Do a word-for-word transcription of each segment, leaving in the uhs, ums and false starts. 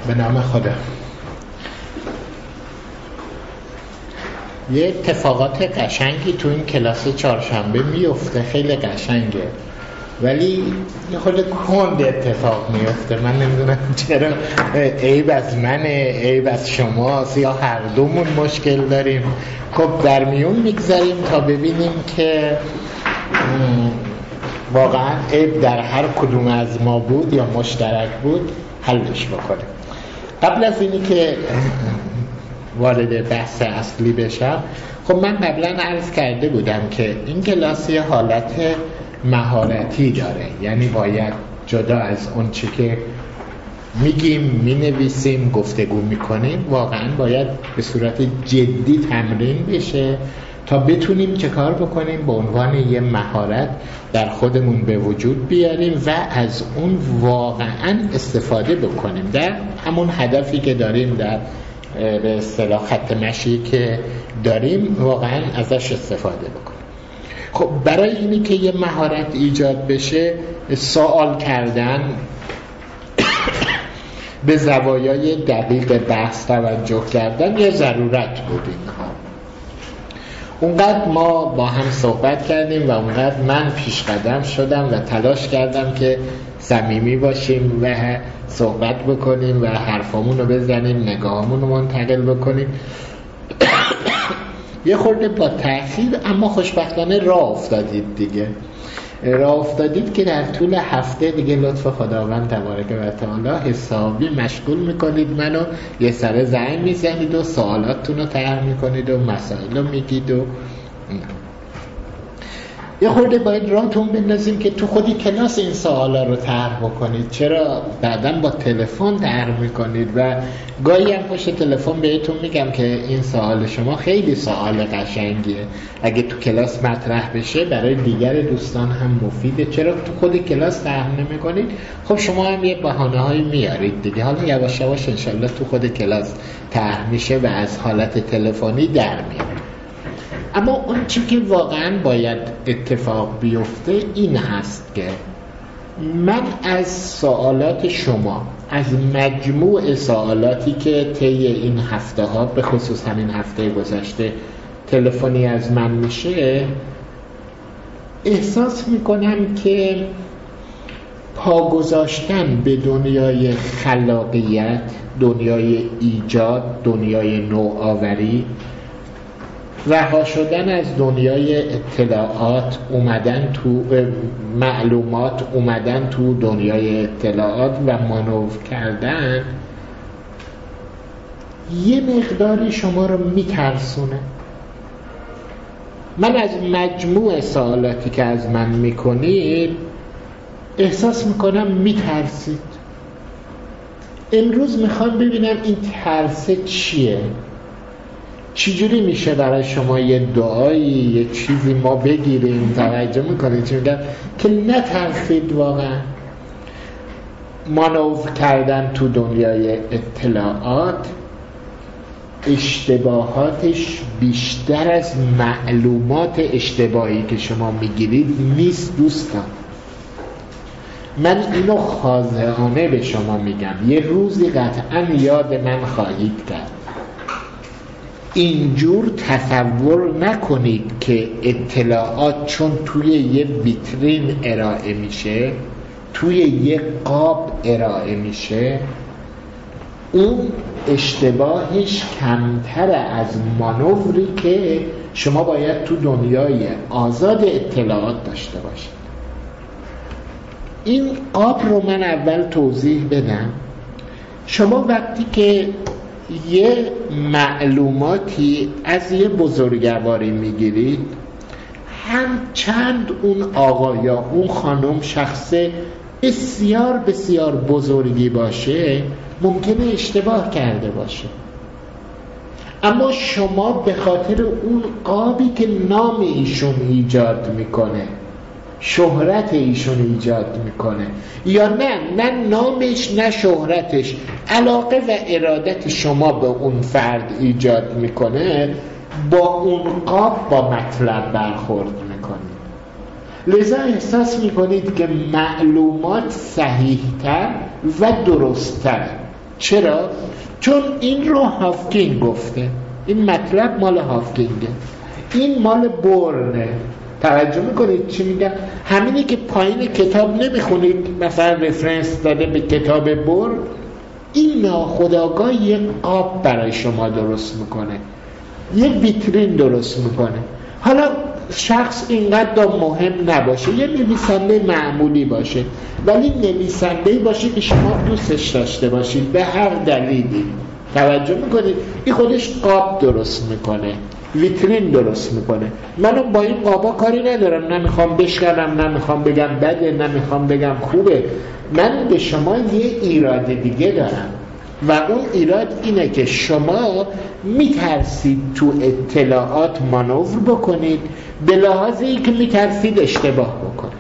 به نام خدا. یه اتفاقات قشنگی تو این کلاس چهارشنبه میفته، خیلی قشنگه، ولی یه خورده کند اتفاق میفته. من نمیدونم چرا، عیب از منه، عیب از شماست، یا هر دومون مشکل داریم. خب در میون میگذاریم تا ببینیم که واقعا عیب در هر کدوم از ما بود یا مشترک بود حلش بکنیم. قبل از اینی که وارد بحث اصلی بشم، خب من قبلا عرض کرده بودم که این کلاس یه حالت مهارتی داره، یعنی باید جدا از اون چی که میگیم، مینویسیم، گفتگو میکنیم، واقعا باید به صورت جدی تمرین بشه تا بتونیم چه کار بکنیم، به عنوان یه مهارت در خودمون به وجود بیاریم و از اون واقعا استفاده بکنیم در همون هدفی که داریم، در به اصطلاح خط مشی که داریم، واقعا ازش استفاده بکنیم. خب برای اینی که یه مهارت ایجاد بشه، سوال کردن، به زوایای دقیق بحث توجه کردن یه ضرورت بود. اینها اونقدر ما با هم صحبت کردیم و اونقدر من پیش قدم شدم و تلاش کردم که صمیمی باشیم و صحبت بکنیم و حرفامون رو بزنیم، نگاهامون رو منتقل بکنیم. یه خورده با تأخیر، اما خوشبختانه راه افتادید دیگه. راه افتادید که در طول هفته دیگه لطف خداوند تبارک و تعالی حسابی مشغول میکنید منو، یه سر زنگ میزنید و سوالاتتون رو طرح میکنید و مسائل رو میگید و یه خورده باید راهتون بندازیم که تو خودی کلاس این سوالا رو طرح بکنید. چرا بعداً با تلفن طرح میکنید و گاهی هم پشت تلفن بهتون میگم که این سوال شما خیلی سوال قشنگیه، اگه تو کلاس مطرح بشه برای دیگر دوستان هم مفیده. چرا تو خودی کلاس طرح نمیکنید؟ خب شما هم یه بهانه‌هایی میارید دیگه. حالا یواش یواش انشالله تو خود کلاس طرح میشه و از حالت تلفنی در میاد. اما اون چی که واقعا باید اتفاق بیفته این هست که من از سوالات شما، از مجموع سوالاتی که طی این هفته ها، به خصوص همین هفته گذشته تلفنی از من میشه، احساس میکنم که پا گذاشتن به دنیای خلاقیت، دنیای ایجاد، دنیای نوآوری، رها شدن از دنیای اطلاعات، اومدن تو معلومات، اومدن تو دنیای اطلاعات و مانور کردن یه مقداری شما رو میترسونه. من از مجموع سوالاتی که از من میکنید احساس میکنم میترسید. امروز میخوام ببینم این ترسه چیه، چجوری میشه برای شما یه دعایی، یه چیزی ما بگیریم. توجه میکنید چی میگم؟ که نترسید. واقعا مانور کردن تو دنیای اطلاعات اشتباهاتش بیشتر از معلومات اشتباهی که شما میگیرید نیست دوستان. من اینو خاضعانه به شما میگم، یه روزی قطعا یاد من خواهید کرد. اینجور تصور نکنید که اطلاعات چون توی یه ویترین ارائه میشه، توی یه قاب ارائه میشه، اون اشتباهش کمتر از مانوری که شما باید تو دنیای آزاد اطلاعات داشته باشید. این قاب رو من اول توضیح بدم. شما وقتی که یه معلوماتی از یه بزرگواری میگیرید، هم چند اون آقا یا اون خانم شخص بسیار بسیار بزرگی باشه، ممکنه اشتباه کرده باشه، اما شما به خاطر اون قابی که نام ایشون ایجاد میکنه، شهرت ایشون ایجاد میکنه، یا نه نه نامش نه شهرتش، علاقه و ارادت شما به اون فرد ایجاد میکنه، با اون قاب با مطلب برخورد میکنید. لذا احساس میکنید که معلومات صحیح‌تر و درست‌تر. چرا؟ چون این رو هافکینگ گفته، این مطلب مال هافکینگه، این مال بورنه. توجه میکنید چی میگم؟ همینی که پایین کتاب نمیخونید مثلا رفرنس داده به کتاب بورن، این ناخودآگاه یک قاب برای شما درست میکنه، یک ویترین درست میکنه. حالا شخص اینقدر مهم نباشه، یه نویسنده معمولی باشه، ولی نویسنده‌ای باشه که شما دوستش داشته باشید به هر دلیلی. توجه میکنید؟ این خودش قاب درست میکنه، ویترین درست میکنه. منم با این قابا کاری ندارم، نمیخوام بشکنم، نمیخوام بگم بده، نمیخوام بگم خوبه. من به شما یه ایراد دیگه دارم و اون ایراد اینه که شما میترسید تو اطلاعات مانور بکنید به لحاظ ای که میترسید اشتباه بکنید،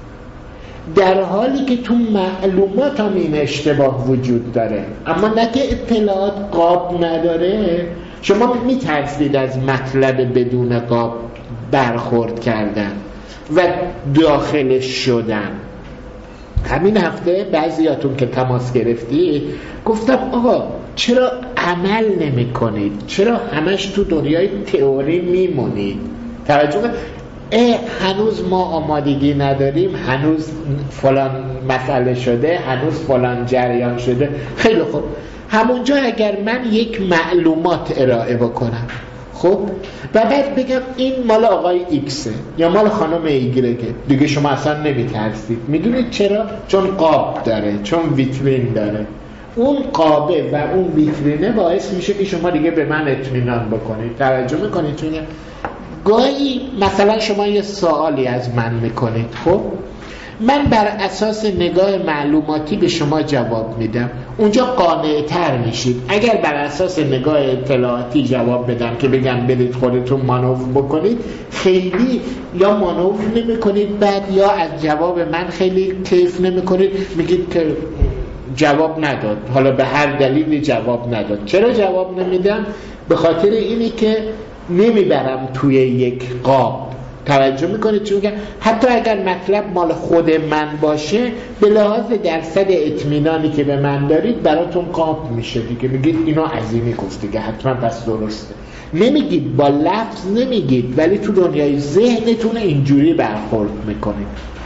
در حالی که تو معلومات هم این اشتباه وجود داره، اما نه که اطلاعات قاب نداره. شما میترسید از مطلب بدون قاب برخورد کردن و داخلش شدن. همین هفته بعضیاتون که تماس گرفتی گفتم آقا چرا عمل نمی کنید؟ چرا همش تو دنیای تئوری میمونید؟ توجه کنید، هنوز ما آمادگی نداریم، هنوز فلان مسئله شده، هنوز فلان جریان شده. خیلی خوب، همونجا اگر من یک معلومات ارائه بکنم خب و بعد بگم این مال آقای ایکسه یا مال خانم ایگرگه، دیگه شما اصلا نمیترسید. میدونید چرا؟ چون قاب داره، چون ویترین داره. اون قابه و اون ویترینه باعث میشه که شما دیگه به من اطمینان بکنید. توجه میکنید؟ چون گاهی مثلا شما یه سوالی از من میکنید، خب من بر اساس نگاه معلوماتی به شما جواب میدم، اونجا قانع‌تر میشید. اگر بر اساس نگاه اطلاعاتی جواب بدم که بگم برید خودتون مانور بکنید، خیلی یا مانور نمیکنید بعد یا از جواب من خیلی کیف نمیکنید، میگید که جواب نداد، حالا به هر دلیلی جواب نداد. چرا جواب نمیدم؟ به خاطر اینی که نمیبرم توی یک قاب. توجه میکنید چی میگم؟ حتی اگر مطلب مال خود من باشه، به لحاظ درصد اطمینانی که به من دارید براتون قاب میشه دیگه، میگید اینو عظیمی گفت دیگه حتما پس درسته. نمیگید، با لفظ نمیگید، ولی تو دنیای ذهنتون اینجوری برخورد میکنید.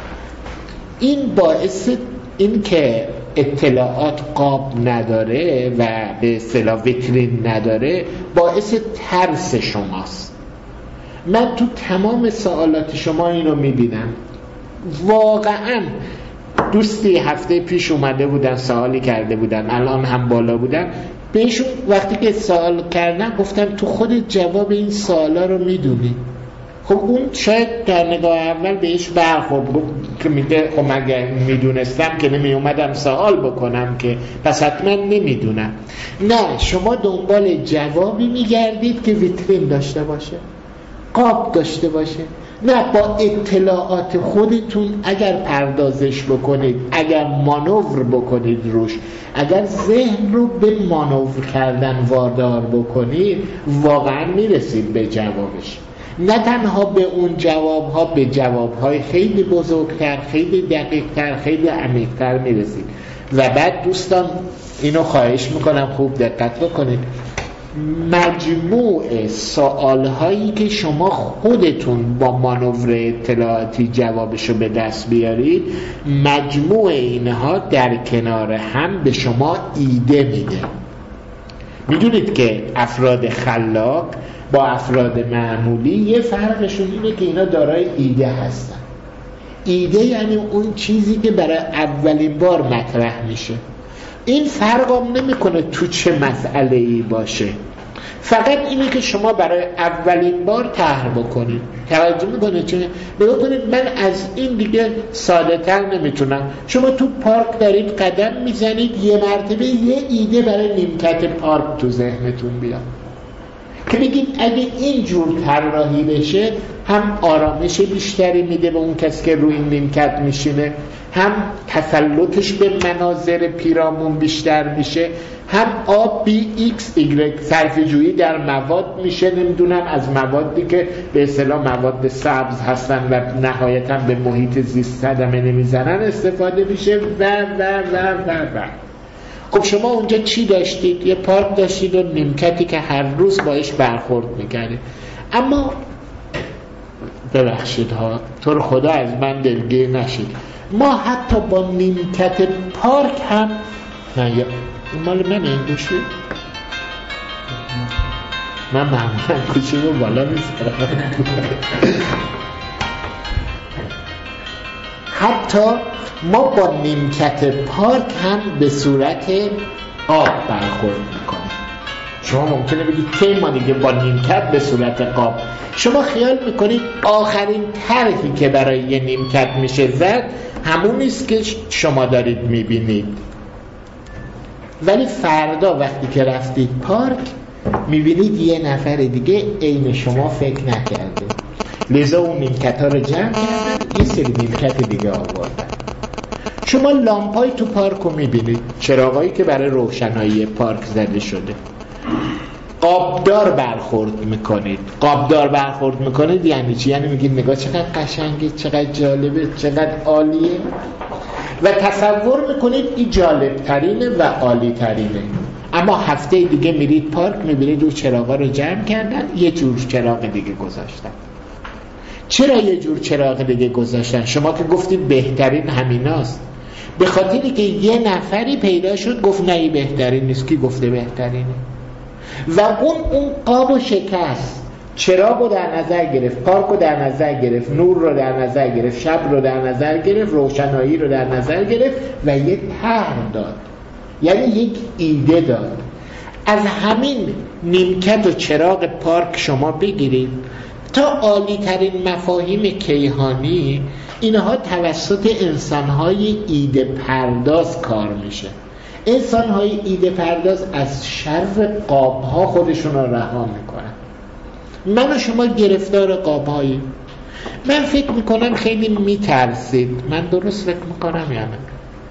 این باعث این که اطلاعات قاب نداره و به اصطلاح ویترین نداره باعث ترس شماست. من تو تمام سوالات شما اینو میبینم. واقعا دوستی هفته پیش اومده بودن سوالی کرده بودن، الان هم بالا بودن، بهشون وقتی که سوال کردم گفتم تو خودت جواب این سوالا رو میدونی. خب اون شاید در نگاه اول بهش برخورد که میگه خب مگه میدونستم که نمی اومدم سوال بکنم که پس حتما نمیدونم. نه، شما دنبال جوابی میگردید که ویترین داشته باشه، قاب داشته باشه. نه، با اطلاعات خودتون اگر پردازش بکنید، اگر مانور بکنید روش، اگر ذهن رو به مانور کردن وادار بکنید، واقعا میرسید به جوابش. نه تنها به اون جوابها، به جوابهای خیلی بزرگتر، خیلی دقیقتر، خیلی عمیقتر میرسید. و بعد دوستان اینو خواهش میکنم خوب دقت بکنید، مجموع سوالهایی که شما خودتون با مانور اطلاعاتی جوابشو به دست بیارید، مجموع اینها در کنار هم به شما ایده میده. میدونید که افراد خلاق با افراد معمولی یه فرقشون اینه که اینا دارای ایده هستن. ایده یعنی اون چیزی که برای اولین بار مطرح میشه. این فرقم نمیکنه تو چه مسئله‌ای باشه، فقط اینه که شما برای اولین بار طرح بکنید. توجه میکنید چه؟ نگاه کنید، من از این دیگه ساده تر نمیتونم. شما تو پارک دارید قدم میزنید، یه مرتبه یه ایده برای نیمکت پارک تو ذهنتون بیاد که بگید اگه اینجور طراحی بشه هم آرامش بیشتری میده به اون کسی که روی این نیمکت میشینه، هم تسلطش به مناظر پیرامون بیشتر میشه، هم آب بی ایکس ایگرگ صرفه جویی در مواد میشه، نمیدونم از موادی که به اصطلاح مواد سبز هستن و نهایتا به محیط زیست صدمه نمیزنن استفاده میشه و و و و و خب شما اونجا چی داشتید؟ یه پارک داشتید و نیمکتی که هر روز باش برخورد میکردید. اما ببخشید ها، تو رو خدا از من دلگیر نشید، ما حتی با نیمکت پارک هم نه، یا این مال من این گوشی من معمولا گوشی رو بالا میذارم حتی ما با نیمکت پارک هم به صورت آب برخورد میکنیم. شما ممکنه بگید که ما دیگه با نیمکت به صورت قاب. شما خیال میکنید آخرین طرحی که برای یه نیمکت میشه زد همون نیست که شما دارید میبینید، ولی فردا وقتی که رفتید پارک میبینید یه نفر دیگه عین شما فکر نکرده، لذا اون نیمکت ها رو جمع کردن، یه سری نیمکت دیگه آوردن. شما لامپای تو پارک رو میبینید، چراغایی که برای روشنایی پارک زده شده. قابدار برخورد میکنید. قابدار برخورد میکنید یعنی چی؟ یعنی میگید نگاه چقدر قشنگه، چقدر جالبه، چقدر عالیه و تصور میکنید این جالب ترینه و عالی ترینه. اما هفته دیگه میرید پارک میبینید اون چراغا رو جمع کردن، یه جور چراغ دیگه گذاشتن. چرا یه جور چراغ دیگه گذاشتن؟ شما که گفتید بهترین همیناست. به خاطری که یه نفری پیدا شد گفت نه این بهترین نیست. کی گفته بهترینه؟ و اون اون قاب و شکست، چراغ رو در نظر گرفت، پارک رو در نظر گرفت، نور رو در نظر گرفت، شب رو در نظر گرفت، روشنایی رو در نظر گرفت و یه طرح داد، یعنی یک ایده داد. از همین نیمکت و چراغ پارک شما بگیرید تا عالی ترین مفاهیم کیهانی، اینها توسط انسان‌های ایده پرداز کار میشه. انسان‌های ایده پرداز از شر قاب‌ها خودشون رو رها میکنن. من و شما گرفتار قاب‌هایی. من فکر میکنم خیلی میترسید. من درست فکر میکنم یا نه؟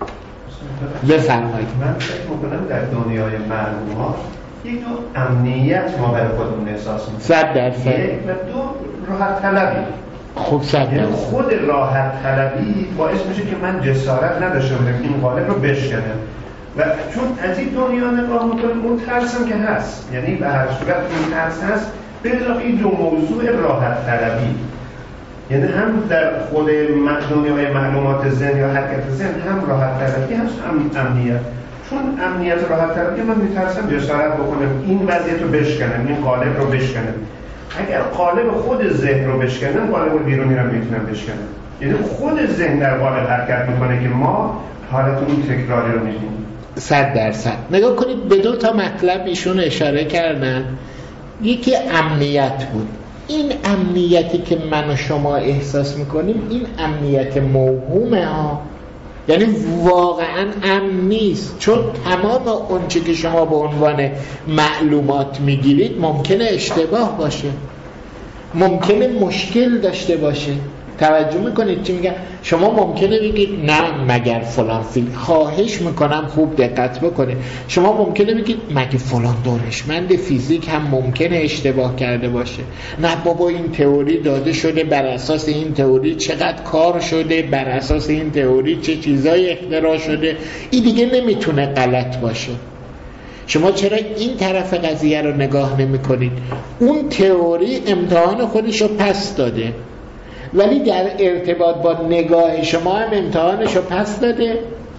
بفرمایید. من فکر میکنم در دنیای معلومات یک نوع امنیت ما برای خودمون احساس میکنیم. صد درصد. یک و دو راحت طلبی. خوب صد درصد. خود راحت طلبی باعث میشه که من جسارت نداشته باشم این قالب رو بشکنم. و چون از این دنیا نگاه میکنم اون ترسم که هست، یعنی به هر صورت این ترس هست، به اضافه این دو موضوع راحت طلبی، یعنی هم در خود دنیای معلومات ذهن یا حرکت ذهن هم راحت طلبی هست، هم امنیت. چون امنیت راحت طلبی من میترسم جسارت بکنم این وضعیت رو بشکنم، این قالب رو بشکنم. اگر قالب خود ذهن رو بشکنم، قالب بیرونی رو میتونم بشکنم. یعنی خود ذهن در قالب حرکت میکنه که ما حالت اون تکراری رو میبینیم. صد درصد. نگاه کنید به دو تا مطلب ایشون اشاره کردن. یکی امنیت بود. این امنیتی که من و شما احساس میکنیم این امنیت موهومه ها، یعنی واقعا امن نیست، چون تمام اون چی که شما به عنوان معلومات میگیرید ممکنه اشتباه باشه، ممکنه مشکل داشته باشه. توجه میکنید چی میگم؟ شما ممکنه بگید نه مگر فلان فیلم، خواهش میکنم خوب دقت بکنید. شما ممکنه بگید مگه فلان دانشمند فیزیک هم ممکنه اشتباه کرده باشه. نه بابا این تئوری داده شده، بر اساس این تئوری چقدر کار شده، بر اساس این تئوری چه چیزای اختراع شده، این دیگه نمیتونه غلط باشه. شما چرا این طرف قضیه رو نگاه نمی کنید؟ اون تئوری امتحان خودش رو پس داده، ولی در ارتباط با نگاه شما هم امتحانش رو پس داده.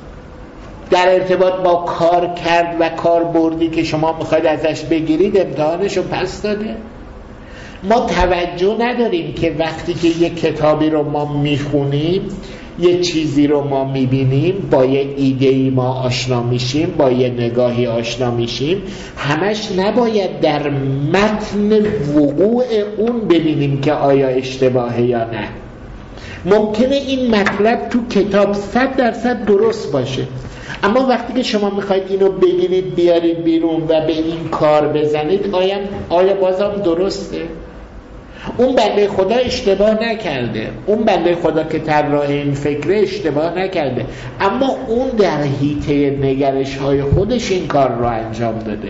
در ارتباط با کار کرد و کاربردی که شما میخواید ازش بگیرید امتحانش رو پس داده. ما توجه نداریم که وقتی که یک کتابی رو ما میخونیم، یه چیزی رو ما میبینیم، با یه ایده‌ای ما آشنا میشیم، با یه نگاهی آشنا میشیم، همش نباید در متن وقوع اون ببینیم که آیا اشتباهه یا نه. ممکنه این مطلب تو کتاب صد درصد درست باشه، اما وقتی که شما میخواید اینو بگیرید بیارید بیرون و به این کار بزنید، آیا, آیا بازم درسته؟ اون بنده خدا اشتباه نکرده، اون بنده خدا که طراح این فکره اشتباه نکرده، اما اون در حیطه نگرش های خودش این کار رو انجام داده.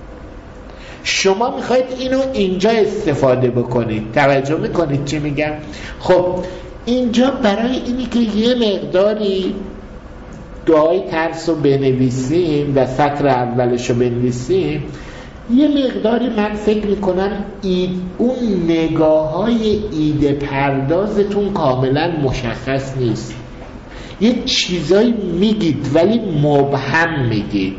شما میخواید اینو اینجا استفاده بکنید. توجه میکنید چی میگم؟ خب اینجا برای اینی که یه مقداری دعای ترس رو بنویسیم و سطر اولش رو بنویسیم، یه مقداری من فکر میکنم اید اون نگاه های ایده پردازتون کاملا مشخص نیست. یه چیزایی میگید ولی مبهم میگید،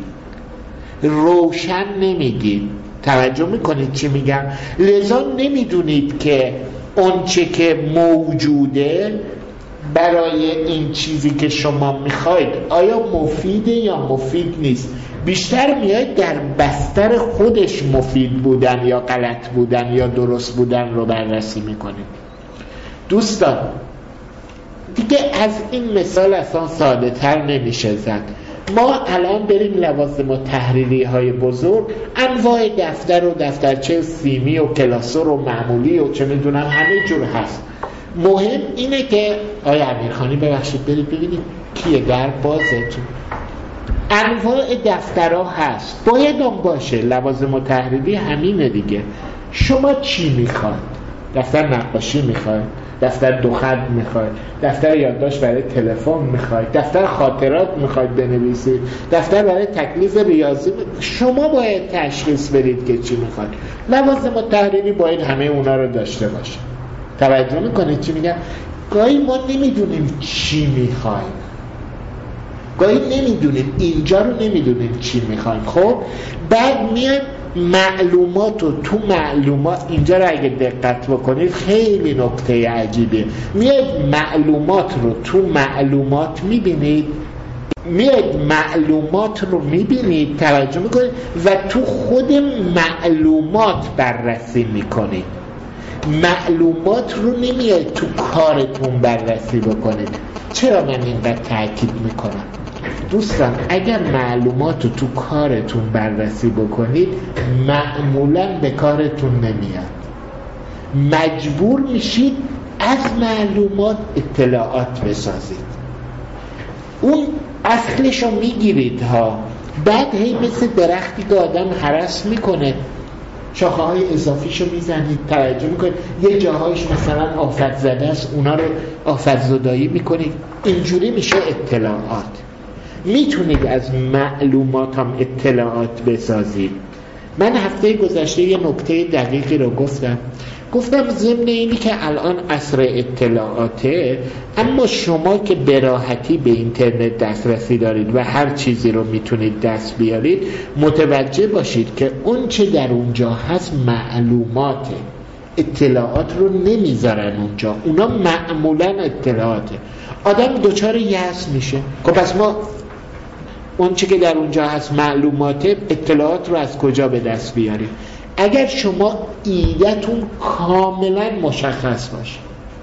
روشن نمیگید. توجه میکنید چی میگم؟ لذا نمیدونید که اون چه که موجوده برای این چیزی که شما میخواید آیا مفیده یا مفید نیست. بیشتر میاید در بستر خودش مفید بودن یا غلط بودن یا درست بودن رو بررسی میکنید. دوستان دیگه از این مثال اصلا ساده تر نمیشه زد. ما الان بریم لوازم و تحریری های بزرگ، انواع دفتر و دفترچه سیمی و کلاسور و معمولی و چه میدونم همه جور هست. مهم اینه که آیا امیرخانی ببخشید برید ببینید کیه در بازتون. انواع دفترها هست، باید هم باشه. لوازم و تحریری همینه دیگه. شما چی میخواید؟ دفتر نقاشی میخواید؟ دفتر دو خط میخواید؟ دفتر یادداشت برای تلفن میخواید؟ دفتر خاطرات میخواید بنویسید؟ دفتر برای تکلیف ریاضی میخواید؟ شما باید تشخیص بدید که چی میخواید. لوازم و تحریری باید همه اونا رو داشته باشه. توجه میکنید چی میگم؟ گاهی ما نمیدونیم چی میخوایم، گاهی نمیدونیم اینجا رو نمیدونیم چی میخوایم. خب بعد میایم معلومات رو تو معلومات، اینجا رو اگه دقت بکنید خیلی نکته عجیبه، میاید معلومات رو تو معلومات میبینید، میاید معلومات رو میبینید، توجه میکنید و تو خود معلومات بررسی میکنید. معلومات رو نمیاید تو کارتون بررسی بکنید. چرا من اینقدر تاکید میکنم؟ دوستان اگر معلومات رو تو کارتون بررسی بکنید معمولاً به کارتون نمیاد. مجبور میشید از معلومات اطلاعات بسازید. اون اصلش رو میگیرید ها، بعد هی مثل درختی که آدم هرس میکنه شاخه های اضافیشو میزنید، توجه میکنید یه جاهایش مثلا آفت زده است اونا رو آفت زدایی میکنید. اینجوری میشه اطلاعات. میتونید از معلومات هم اطلاعات بسازید. من هفته گذشته یه نکته دقیقی رو گفتم گفتم ضمن اینی که الان عصر اطلاعاته، اما شما که به راحتی به اینترنت دسترسی دارید و هر چیزی رو میتونید دست بیارید، متوجه باشید که اون چه در اونجا هست معلوماته، اطلاعات رو نمیذارن اونجا، اونا معمولا اطلاعاته. آدم دوچار یأس میشه. خب پس ما اون چه که در اونجا هست معلوماته، اطلاعات رو از کجا به دست بیارید؟ اگر شما ایده‌تون کاملا مشخص باشه،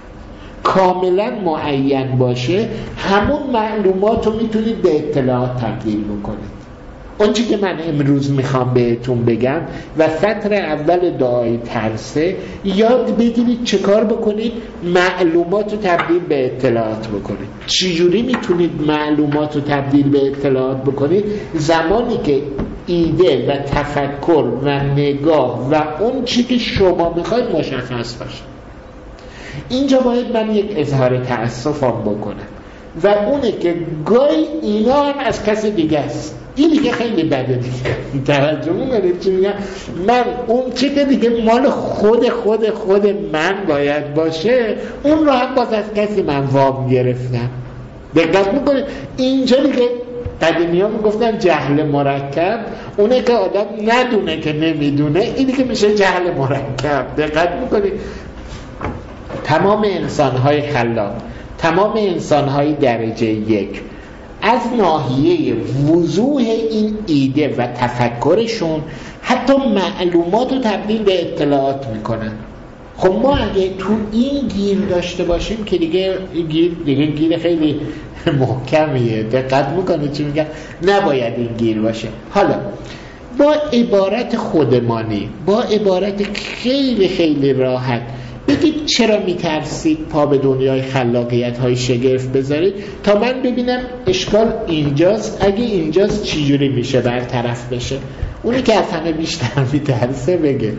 کاملا معین باشه، همون معلومات رو میتونید به اطلاعات تبدیل بکنید. اون چی که من امروز میخوام بهتون بگم و سطر اول دعای ترسه، یاد بگیرید چه کار بکنید معلومات رو تبدیل به اطلاعات بکنید. چجوری میتونید معلومات رو تبدیل به اطلاعات بکنید؟ زمانی که ایده و تفکر و نگاه و اون چی که شما میخواید مشخص باشه. اینجا باید من یک اظهار تأسفم بکنم و اونه که گاهی اینا هم از کسی دیگه است. این دیگه خیلی بده دیگه. توجه می‌کنید چی میگم؟ من اون چی که دیگه مال خود خود خود من باید باشه، اون رو هم باز از کسی من وام گرفتم. دقت می‌کنید اینجا دیگه قدیمی ها میگفتن جهل مرکب، اونه که آدم ندونه که نمیدونه، اینی که میشه جهل مرکب. دقت میکنید تمام انسان‌های خلاق، تمام انسان‌های درجه یک از ناحیه وضوح این ایده و تفکرشون حتی معلومات رو تبدیل به اطلاعات میکنن. خب ما اگه تو این گیر داشته باشیم که دیگه گیر دیگه گیر خیلی محکمیه. دقت میکنه چی میگم؟ نباید این گیر باشه. حالا با عبارت خودمانی، با عبارت خیلی خیلی راحت بگید چرا میترسید پا به دنیای خلاقیت های شگرف بذارید تا من ببینم اشکال اینجاست. اگه اینجاست چجوری میشه برطرف بشه؟ اونی که از همه بیشتر میترسه بگه.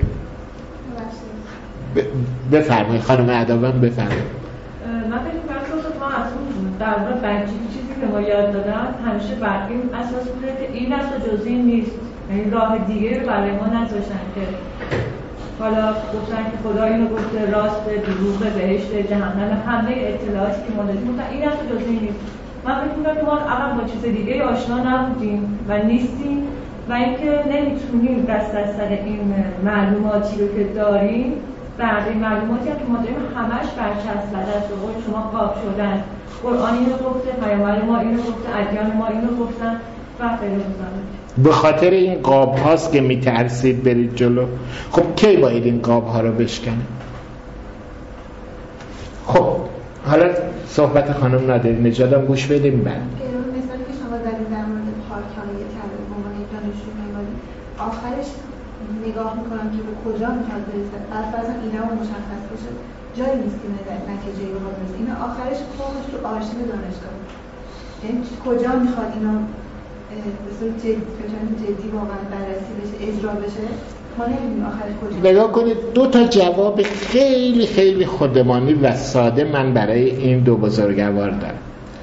بفرمایید خانم ادابم، بفرمایید. من فکر می‌کنم ما اصلا در واقع بچگی چیزی که ما یاد دادن همیشه بر این اساس بوده که این است و جز این نیست، یعنی راه دیگه رو برای ما نذاشتن که حالا گفتن که خدا اینو گفته، راست، دروغ، بهشت، جهنم، همه اطلاعاتی که ما داشتیم گفتن این است و جز این نیست. من فکر می‌کنم که ما اول با چیز دیگه آشنا نبودیم و نیستیم و اینکه نمیتونیم دست از سر این معلوماتی رو که داریم، بعد این معلوماتی هم که ما داریم همش برچسب‌زده است. به قول شما قاب شدن، قرآن اینو گفته، پیامبر ما اینو گفته، ادیان ما اینو گفتن و غیره گذاره. به خاطر این قاب هاست که میترسید برید جلو. خب کی باید این قاب ها رو بشکنه؟ خب حالا صحبت خانم نادری نژاد هم گوش بدیم. بعد مثلا که شما در در مورد پارک حمایت کرده به عنوان دانشجو معماری، آخرش نگاه میکنم که به کجا میخواد برسه. بعد فرضاً اینا رو مشخص بشه، جایی نیست که نتیجه رو بخواد برسه. اینا آخرش فوقش رو آرشیو دانشگاه، یعنی کجا میخواد اینا به صورت جدی جدی واقعا بررسی بشه، اجرا بشه. ما نمیدونیم آخرش کجا. نگاه کنید، دو تا جواب خیلی خیلی خودمانی و ساده من برای این دو بزرگوار دارم.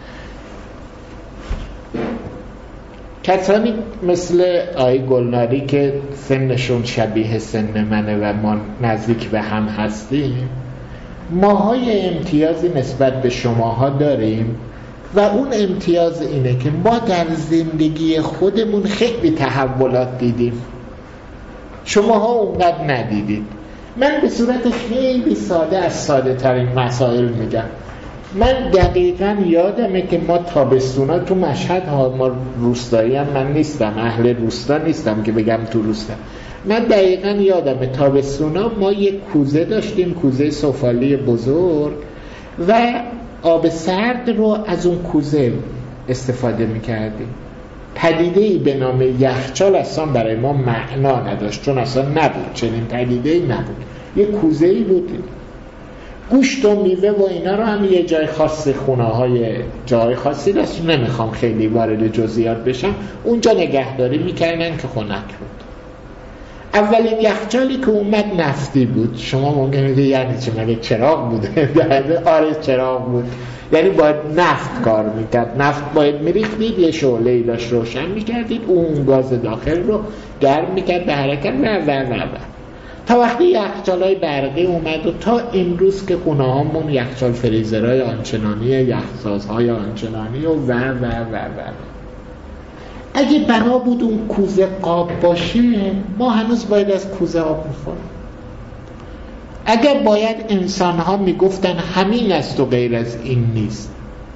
کسانی مثل آقای گلناری که سنشون شبیه سن منه و ما نزدیک به هم هستیم، ماهای امتیازی نسبت به شماها داریم و اون امتیاز اینه که ما در زندگی خودمون خیلی تحولات دیدیم، شماها اونقدر ندیدید. من به صورت خیلی ساده از ساده ترین مسائل میگم. من دقیقاً یادمه که ما تابستونا تو مشهد ها، ما روستایی هم من نیستم، اهل روستا نیستم که بگم تو روستا، من دقیقاً یادمه تابستونا ما یک کوزه داشتیم، کوزه سفالی بزرگ، و آب سرد رو از اون کوزه استفاده میکردیم. پدیده‌ای به نام یخچال اصلا برای ما معنا نداشت، چون اصلا نبود، چنین پدیده‌ای نبود. یه کوزه‌ای بود. گوشت و میوه و اینا رو هم یه جای خاص، خونه‌های جای خاصی داشت، نمیخوام خیلی وارد جزئیات بشم، اونجا نگهداری میکردن که خنک بود. اولین یخچالی که اومد نفتی بود. شما ممکنه بگید یعنی چی؟ مگه چراغ بوده؟ آره چراغ بود، یعنی باید نفت کار میکرد. نفت باید میریختید، یه شعله‌ای داشت روشن میکردید، اون گاز داخل رو گرم میکرد به حرکت و و و و تا وقتی یخچالای برقی اومد و تا امروز که خونه هامون یخچال فریزرهای آنچنانی، یخسازهای آنچنانی و و و و و اگه بنا بود اون کوزه قاب باشه، ما هنوز باید از کوزه آب میخوریم. اگر باید انسانها میگفتن همین است و غیر از این نیست،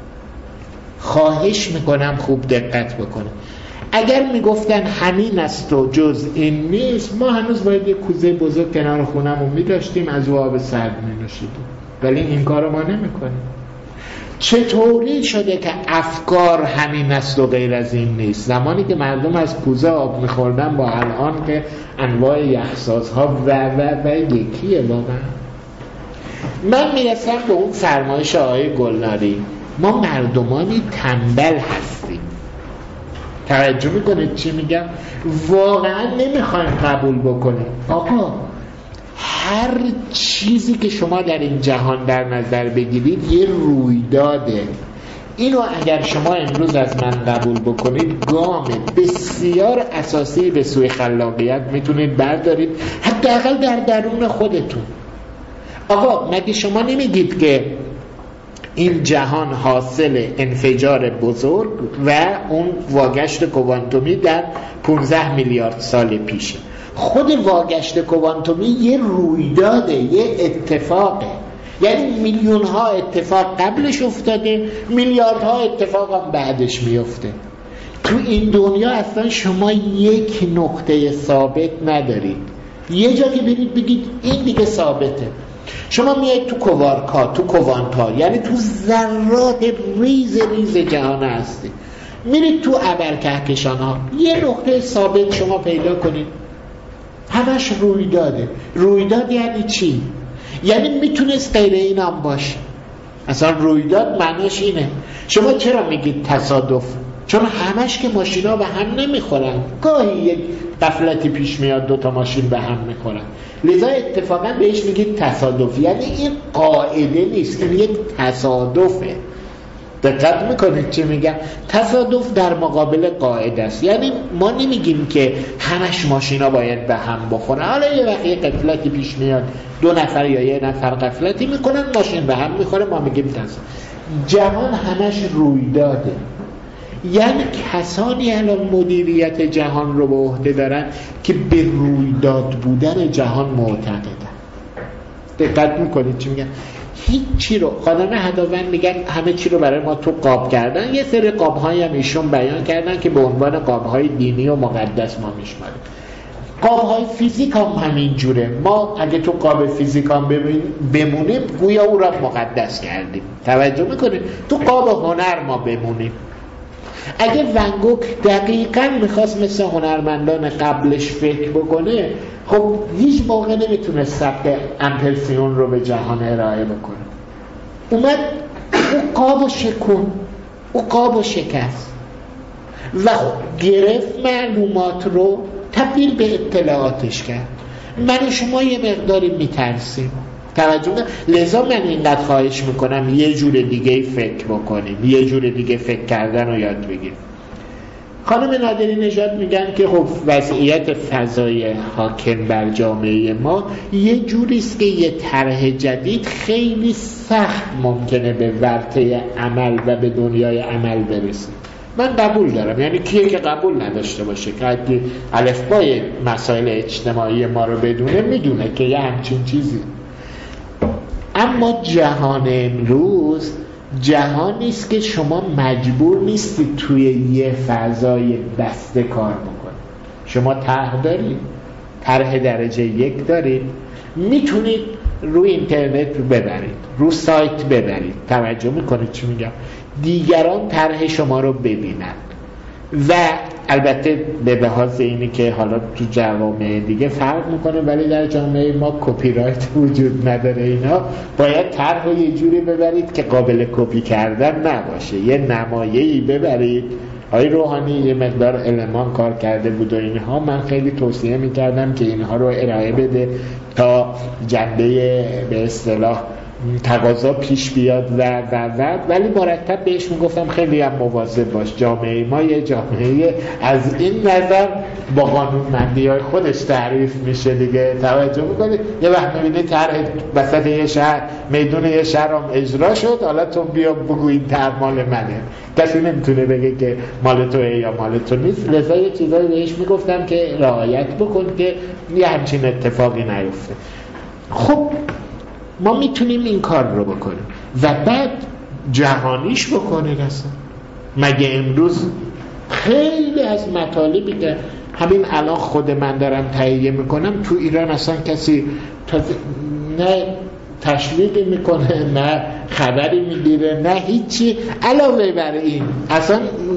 خواهش میکنم خوب دقت بکنه، اگر میگفتن همین است و جز این نیست، ما هنوز باید یک کوزه بزرگ کنار خونمون میداشتیم، از او آب سرد مینوشیدیم، ولی این کارو ما نمیکنیم. چطوری شده که افکار همین است و غیر از این نیست؟ زمانی که مردم از کوزه آب میخوردن با الان که انواع یخسازها و و و یکیه واقعا. من میرسم به اون فرمایش آقای گلناری، ما مردمانی تنبل هستیم. توجه میکنید چی میگم؟ واقعا نمیخوایم قبول بکنیم آقا هر چیزی که شما در این جهان در نظر بگیرید یه رویداده. اینو اگر شما امروز از من قبول بکنید، گام بسیار اساسی به سوی خلاقیت میتونید بردارید، حداقل در درون خودتون. آقا مگه شما نمیگید که این جهان حاصل انفجار بزرگ و اون واگشت کوانتومی در پانزده میلیارد سال پیشه؟ خود واگشت کوانتومی یه رویداده، یه اتفاقه، یعنی میلیون ها اتفاق قبلش افتاده، میلیاردها اتفاق هم بعدش میفته. تو این دنیا اصلا شما یک نقطه ثابت ندارید، یه جا که برید بگید این دیگه ثابته. شما میایید تو کوارک‌ها، تو کوانت‌ها، یعنی تو ذرات ریز ریز جهان هستی، میرید تو ابرکهکشان‌ها، یه نقطه ثابت شما پیدا کنید، همش رویداده. رویداد یعنی چی؟ یعنی میتونست غیر این هم باشه. اصلا رویداد معنیش اینه. شما چرا میگید تصادف؟ چون همش که ماشینا به هم نمیخورن، گاهی یک غفلتی پیش میاد دوتا ماشین به هم میخورن، لذا اتفاقا بهش میگید تصادف. یعنی این قاعده نیست، این یک تصادفه. دقت میکنید چی میگم؟ تصادف در مقابل قاعده است. یعنی ما نمیگیم که همش ماشینا باید به هم بخورن. حالا یه وقت یه غفلتی پیش میاد، دو نفر یا یه نفر غفلتی میکنن ماشین به هم میخوره، ما میگیم تصادف. جهان همش رویداده. یعنی کسانی الان مدیریت جهان رو به عهده دارن که به رویداد بودن جهان معتقدن. دقت میکنید چی میگن؟ هیچ چی رو خانم هداوند میگن همه چی رو برای ما تو قاب کردن. یه سری قاب‌هایی هم ایشون بیان کردن که به عنوان قاب‌های دینی و مقدس ما میشماریم. قاب‌های فیزیک هم همین جوره. ما اگه تو قاب فیزیک هم بمونیم گویا او را مقدس کردیم. توجه میکنید؟ تو قاب هنر ما بمونیم. اگه ون گوگ دقیقاً میخواست مثل هنرمندان قبلش فکر بکنه، خب هیچ موقع نمیتونه سبک امپرسیون رو به جهان ارائه بکنه. اومد او قابو شکن، او قابو شکست و گرفت معلومات رو تبدیل به اطلاعاتش کرد. من و شما یه مقداری میترسیم. توجه کنید. لذا من اینقدر خواهش میکنم یه جور دیگه فکر بکنیم، یه جور دیگه فکر کردن رو یاد بگیریم. خانم نادری نژاد میگن که خب وضعیت فضای حاکم بر جامعه ما یه جوریست که یه طرح جدید خیلی سخت ممکنه به ورطه عمل و به دنیای عمل برسه. من قبول دارم. یعنی کیه که قبول نداشته باشه که حتی الفبای مسائل اجتماعی ما رو بدونه، میدونه که یه همچین چیزی. اما جهان امروز جهانی است که شما مجبور نیستید توی یه فضای بسته کار بکنید. شما طرح دارید، طرح درجه یک دارید، میتونید روی اینترنت ببرید، رو سایت ببرید. توجه میکنید چی میگم؟ دیگران طرح شما رو ببینن و البته به لحاظ اینی که حالا تو جوامع دیگه فرق میکنه، ولی در جامعه ما کپی رایت وجود نداره. اینا باید طرح رو یه جوری ببرید که قابل کپی کردن نباشه. یه نمایه‌ای ببرید. آقای روحانی یه مقدار المان کار کرده بود و اینها، من خیلی توصیه میکردم که اینها رو ارائه بده تا جنبه به اصطلاح تقاضا پیش بیاد و و و ولی مرتب بهش میگفتم خیلی هم مواظب باش. جامعه ما یه جامعه از این نظر با قانونمندی های خودش تعریف میشه دیگه. توجه میکنید؟ یه وقت میبینی طرح وسط یه شهر، میدون یه شهر هم اجرا شد، حالا تو بیا بگو این طرح مال منه. کسی نمیتونه بگه که مال توه یا مال تو نیست. لذا یه چیزایی بهش میگفتم که رعایت بکن که یه همچین اتفاقی نیفته. خب ما میتونیم این کار رو بکنیم و بعد جهانیش بکنه. اصلا مگه امروز خیلی از مطالبی که همین الان خود من دارم تهیه میکنم تو ایران اصلا کسی نه تشویقی میکنه، نه خبری میگیره، نه هیچی. علاوه بر این اصلا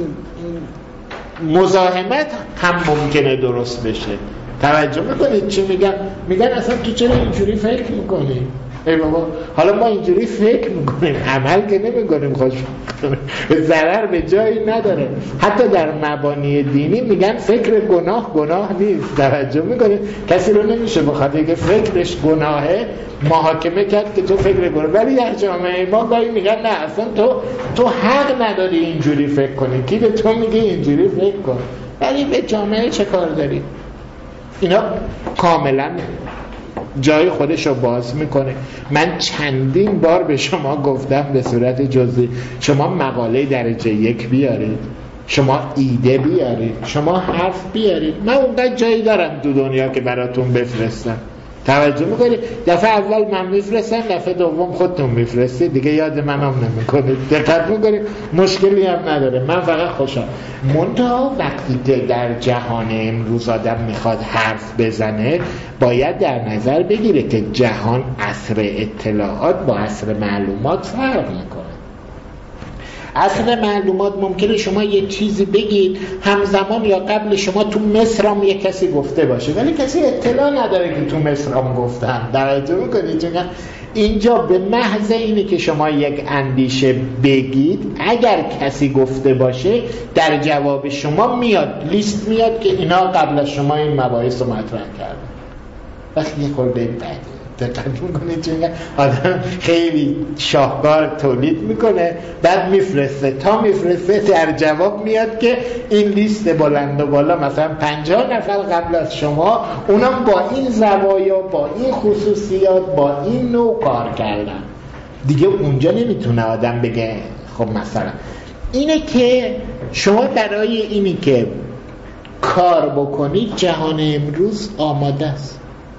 مزاحمت هم ممکنه درست بشه. توجه میکنید چی میگم؟ میگن اصلا تو چرا اینجوری فکر میکنی؟ ای بابا، حالا ما اینجوری فکر میکنیم، عمل که نمیکنیم. خوش ضرر به جایی نداره. حتی در مبانی دینی میگن فکر گناه گناه نیست. توجه میکنید؟ کسی رو نمیشه بخاطر که فکرش گناهه محاکمه کرد که تو فکر گناه. ولی در جامعه ما گاهی میگن نه اصلا تو تو حق نداری اینجوری فکر کنی. کی به تو میگه اینجوری فکر کن؟ ولی به جامعه چه کار داری؟ اینا کاملا جای خودش رو باز میکنه. من چندین بار به شما گفتم به صورت جزئی شما مقاله درجه یک بیارید، شما ایده بیارید، شما حرف بیارید. من اونقدر جایی دارم تو دنیا که براتون بفرستم. توجه میکنید؟ دفعه اول من میفرستم، دفعه دوم خودتون میفرستید دیگه، یاد منم نمیکنید. دقت میکنید؟ مشکلی هم نداره. من فقط خوشحال. منتها وقتی که در جهان امروز آدم میخواد حرف بزنه باید در نظر بگیره که جهان عصر اطلاعات با عصر معلومات فرق میکنه. عصر معلومات ممکنه شما یه چیزی بگید همزمان یا قبل شما تو مصر هم یه کسی گفته باشه ولی کسی اطلاع نداره که تو مصر هم گفتن. توجه میکنید؟ چون اینجا به محض اینه که شما یک اندیشه بگید، اگر کسی گفته باشه در جواب شما میاد لیست میاد که اینا قبل از شما این مباحث رو مطرح کردن. وقتی یه خورده بده دقت میکنه چون آدم خیلی شاهکار تولید میکنه بعد میفرسته تا میفرسته در جواب میاد که این لیست بلند و بالا مثلا پنجاه نفر قبل از شما اونم با این زوایا با این خصوصیات با این نوع کار کردن. دیگه اونجا نمیتونه آدم بگه خب مثلا اینه که شما برای اینی که کار بکنید جهان امروز آماده است.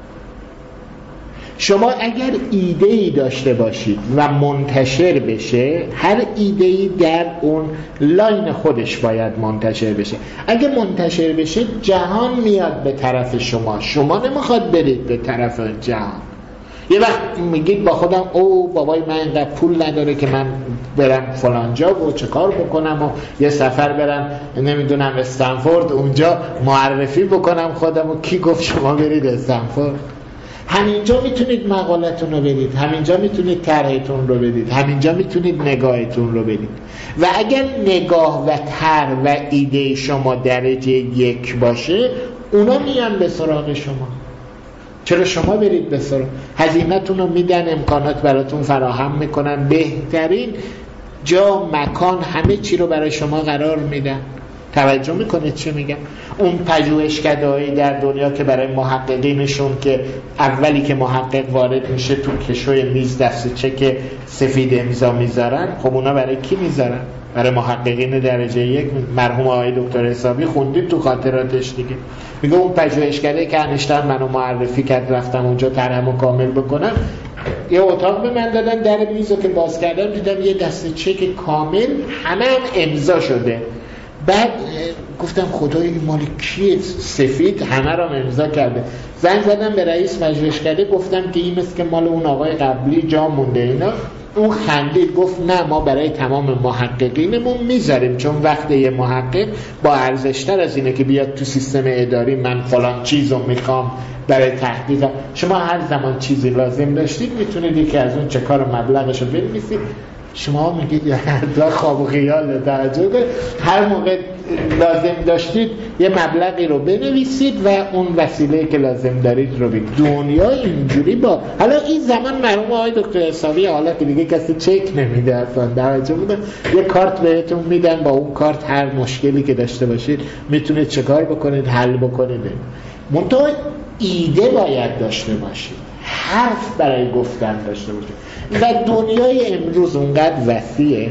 شما اگر ایده‌ای داشته باشید و منتشر بشه، هر ایده‌ای در اون لاین خودش باید منتشر بشه. اگه منتشر بشه جهان میاد به طرف شما، شما نمیخواد برید به طرف جهان. یه وقت میگید با خودم او بابای من اینقدر پول نداره که من برم فلانجا و چه کار بکنم و یه سفر برم نمیدونم استنفورد اونجا معرفی بکنم خودم و کی گفت شما برید استنفورد؟ همینجا میتونید مقالتون رو بدید، همینجا میتونید طرحتون رو بدید، همینجا میتونید نگاهتون رو بدید. و اگر نگاه و طرح و ایده شما درجه یک باشه اونا میان به سراغ شما. چرا شما برید به سراغ؟ هزینه‌تون رو میدن، امکانات براتون فراهم میکنن، بهترین جا مکان همه چی رو برای شما قرار میدن. توجه میکنید چی میگم؟ اون پژوهشکده‌ای در دنیا که برای محققینشون که اولی که محقق وارد میشه تو کشوی میز دست چک سفید امضا میذارن، خب اونا برای کی میذارن؟ برای محققین درجه یک. مرحوم آقای دکتر حسابی خوندید تو خاطراتش دیگه، میگه اون پژوهشکده که انیشتین منو معرفی کرد رفتم اونجا طرحمو کامل بکنم، یه اتاق به من دادن، در میزو که باز کردم دیدم یه دسته چک کامل همه هم امضا شده. بعد گفتم خدای این مال کیه؟ سفید همه رو امضا کرده. زنگ زدم به رئیس پژوهشکده گفتم که این مثل که مال اون آقای قبلی جا مونده اینا. اون خندید گفت نه ما برای تمام محققینمون میذاریم، چون وقت یه محقق با ارزشتر از اینه که بیاد تو سیستم اداری من فلان چیزو میخوام برای تحقیق. شما هر زمان چیزی لازم داشتید میتونید یکی از اون چکار و مبلغشو بنویسید. شما میگید یا هر خواب و خیال توجه کنید، هر موقع لازم داشتید یه مبلغی رو بنویسید و اون وسیله که لازم دارید رو بگید. دنیا اینجوری با حالا این زمان مرحوم آقای دکتر حسابی حالا که دیگه کسی چک نمیده اصلا توجه بودن، یه کارت بهتون میدن، با اون کارت هر مشکلی که داشته باشید میتونید چه کار بکنید حل بکنید. منتها ایده باید داشته باشید، حرف برای گفتن داشته باشید. و دنیای امروز اونقدر وسیعه،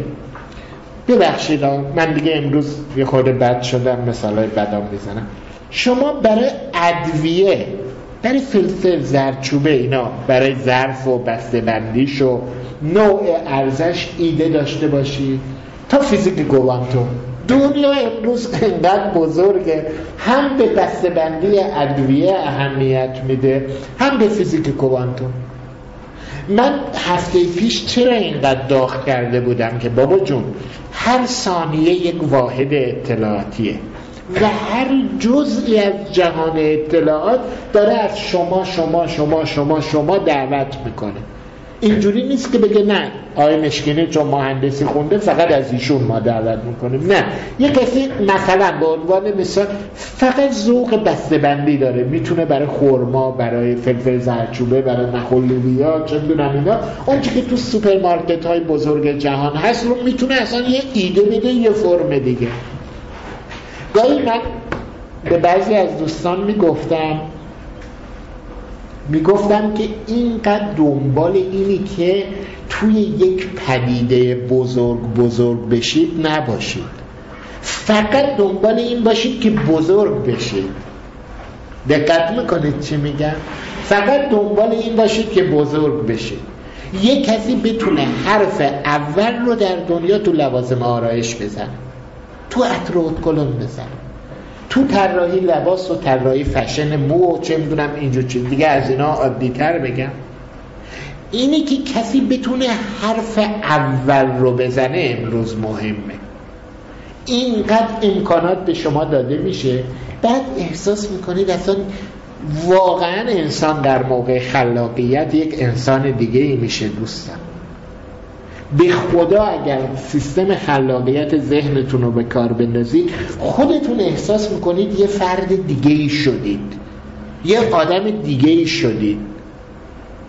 ببخشید من دیگه امروز یه خورده بد شدم مثالای بدام میزنم. شما برای ادویه، برای فلفل، زردچوبه اینا، برای ظرف و بسته بندیش و نوع ارزش ایده داشته باشید تا فیزیک کوانتوم. دنیا امروز اینقدر بزرگه، هم به بسته بندی ادویه اهمیت میده هم به فیزیک کوانتوم. من هفته پیش چرا اینقدر داغ کرده بودم که بابا جون هر ثانیه یک واحد اطلاعاتیه و هر جزئی از جهان اطلاعات داره از شما شما شما شما شما دعوت میکنه. اینجوری نیست که بگه نه آقای مشکینی چون مهندسی خونده فقط از ایشون ما دعوت میکنیم. نه، یه کسی مثلا به عنوان مثال فقط ذوق بسته‌بندی داره، میتونه برای خرما، برای فلفل زردچوبه، برای نخل لوبیا، چه میدونم اینا، اون چیزی که تو سوپرمارکت های بزرگ جهان هست رو میتونه اصلا یه ایده بده یه فرم دیگه. گاهی من به بعضی از دوستان میگفتم میگفتم که اینقدر دنبال اینی که توی یک پدیده بزرگ بزرگ بشید نباشید، فقط دنبال این باشید که بزرگ بشید. دقت میکنید چی میگم؟ فقط دنبال این باشید که بزرگ بشید. یک کسی بتونه حرف اول رو در دنیا تو لوازم آرایش بزنه، تو عطر و کلون بزنه، تو طراحی لباس و طراحی فشن مو، چه میدونم اینجور چیز دیگه، از اینا عادی‌تر بگم، اینی که کسی بتونه حرف اول رو بزنه امروز مهمه. اینقدر امکانات به شما داده میشه، بعد احساس میکنید اصلا واقعا انسان در موقع خلاقیت یک انسان دیگه ای میشه. دوستان به خدا اگر سیستم خلاقیت ذهنتون رو به کار بندازید خودتون احساس میکنید یه فرد دیگه ای شدید، یه آدم دیگه ای شدید.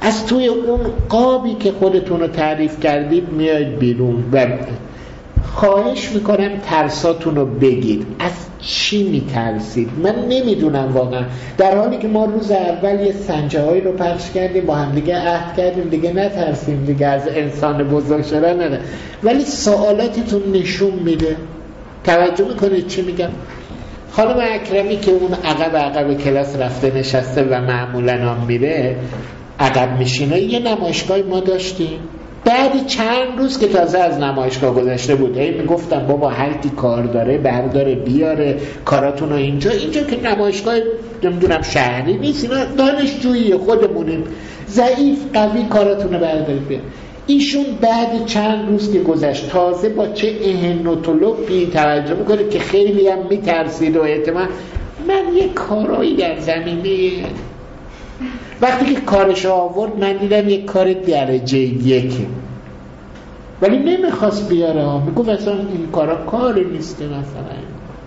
از توی اون قابی که خودتون رو تعریف کردید میاید بیرون و خواهش میکنم ترساتون رو بگید. از چی میترسید؟ من نمیدونم واقعا، در حالی که ما روز اول یه سنجه هایی رو پخش کردیم، با هم دیگه عهد کردیم دیگه نترسیم دیگه، از انسان بزرگ شدن نه، ولی سوالاتتون نشون میده. توجه میکنید چی میگم؟ خانم اکرمی که اون عقب عقب کلاس رفته نشسته و معمولا هم میره عقب میشینه، یه نمایشگاه ما داشتیم بعد چند روز که تازه از نمایشگاه گذشته بود، هی میگفتم بابا هر کی کار داره برداره بیاره کاراتون رو اینجا اینجا که نمایشگاه نمیدونم شهری نیست، اینا دانشجویی خودمونیم، ضعیف قوی کاراتون رو بردارید بیاره. ایشون بعد چند روز که گذشت تازه با چه اهن و طلبی توجه میکنه که خیلی هم میترسید و اعتماد. من یه کارایی در زمینه وقتی که کارش آورد من دیدم یک کار درجه یکی، ولی نمیخواست بیاره ها، میگفت اصلا این کارا کاری نیست مثلا.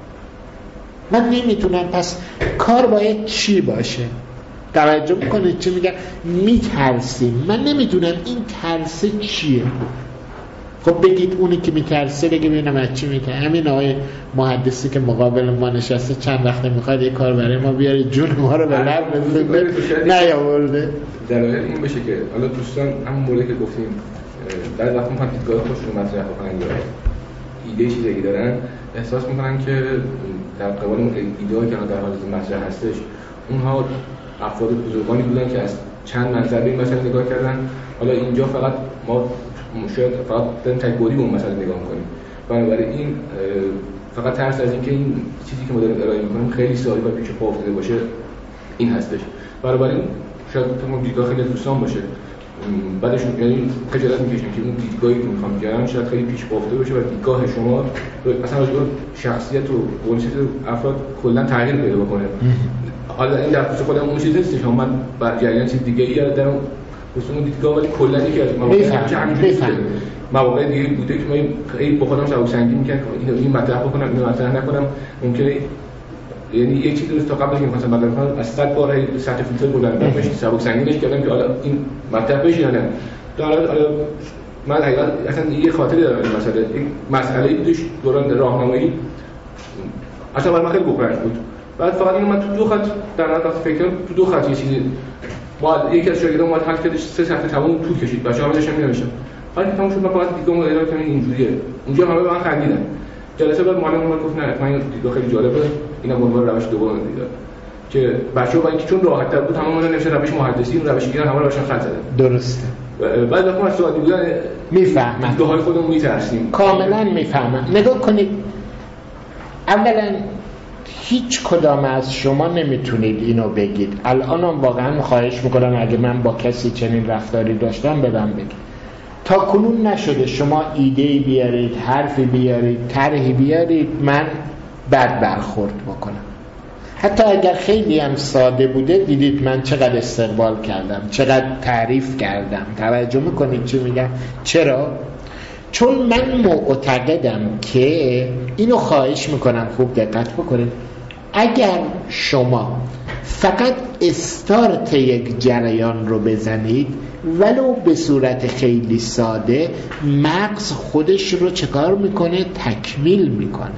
من نمیتونم، پس کار باید چی باشه؟ توجه میکنید چی میگم؟ میترسیم. من نمیدونم این ترسه چیه. خب بگید اونی که میترسه بگه ببینم از چی میترسه. همین آقای محدثی که مقابل ما نشسته چند وقته میخواد یه کار برای ما بیاره جون ما رو به لب بزنه نیاورده. دلایل این بشه که حالا دوستان همون موردی که گفتیم بعد وقتی میخوان دیدگاه خودشون رو مطرح کنن یا ایده چیزی دارن احساس میکنن که در قبال اون ایده که در حال مطرح هستش اونها افراد بزرگانی بودن که از چند منظر به این مسئله نگاه کردن. حالا اینجا فقط ما شاید فقط داریم تک‌بعدی به اون مسئله نگاه می‌کنیم، بنابراین فقط ترس از اینکه این چیزی که ما داریم ارائه می‌کنیم خیلی ساده و پیچ و پا افتاده باشه این هستش. بنابراین شاید تو دیدگاه خیلی دوستان باشه بعدشون یعنی خجالت می‌کشیم که اون دیدگاهی که می‌خوام بیارم شاید خیلی پیچ پا افتاده باشه و دیدگاه شما مثلا از شخصیت و قدرت افراد کلاً تغییر پیدا بکنه. حالا این در خصوص خودم اون چیزی نیست که من بر جریان چیز دیگه ای دارم خصوص دیدگاه، ولی کلا یکی از مواقعی که همینجوری مواقع دیگه بوده که من خیلی با خودم سبک سنگی می‌کردم اینو این مطرح بکنم اینو مطرح نکنم. ممکنه یعنی یک چیزی رو تا قبل که مثلا مطرح کنم از صد بار سطح فیلتر بردم بهش سبک سنگیش کردم که حالا این مطرح بشه یا نه. حالا من حقیقتا اصلا یه خاطری دارم این مسئله، این مسئله بودش دوران راهنمایی اصلا برام خیلی بوقرش بود. بعد فقط اینو من تو دو خط در نظر فکر کنم تو دو خط یه چیزی ما یکی از شاگردان اومد حل کردش سه صفحه تمام طول کشید بچه‌ها داشتن می‌نوشتن. بعد تمام شد من فقط دیگه ارائه کردم اینجوریه. اونجا همه به من خندیدن. جلسه بعد معلم اومد گفت نه من دیدگاه خیلی جالبه اینا به عنوان روش دوم دیدم که بچه‌ها با اینکه چون راحت‌تر بود تمام اونا نوشتن روش محدثی اون روش گیرن همه روشن خط زدن. درسته. بعد وقتی ما سوالی بودن میفهمم. دیدگاه خودمون میترسیم. کاملا میفهمم. نگاه کنید اولا هیچ کدام از شما نمیتونید اینو بگید. الانم واقعا خواهش میکنم اگه من با کسی چنین رفتاری داشتم بدم بگید. تا کنون نشده شما ایده‌ای بیارید، حرفی بیارید، طرحی بیارید من بد برخورد بکنم. حتی اگر خیلی هم ساده بوده دیدید من چقدر استقبال کردم، چقدر تعریف کردم. توجه میکنید چی میگم؟ چرا؟ چون من معتقدم که اینو خواهش میکنم خوب دقت بکنید، اگر شما فقط استارت یک جریان رو بزنید ولو به صورت خیلی ساده مغز خودش رو چکار میکنه؟ تکمیل میکنه.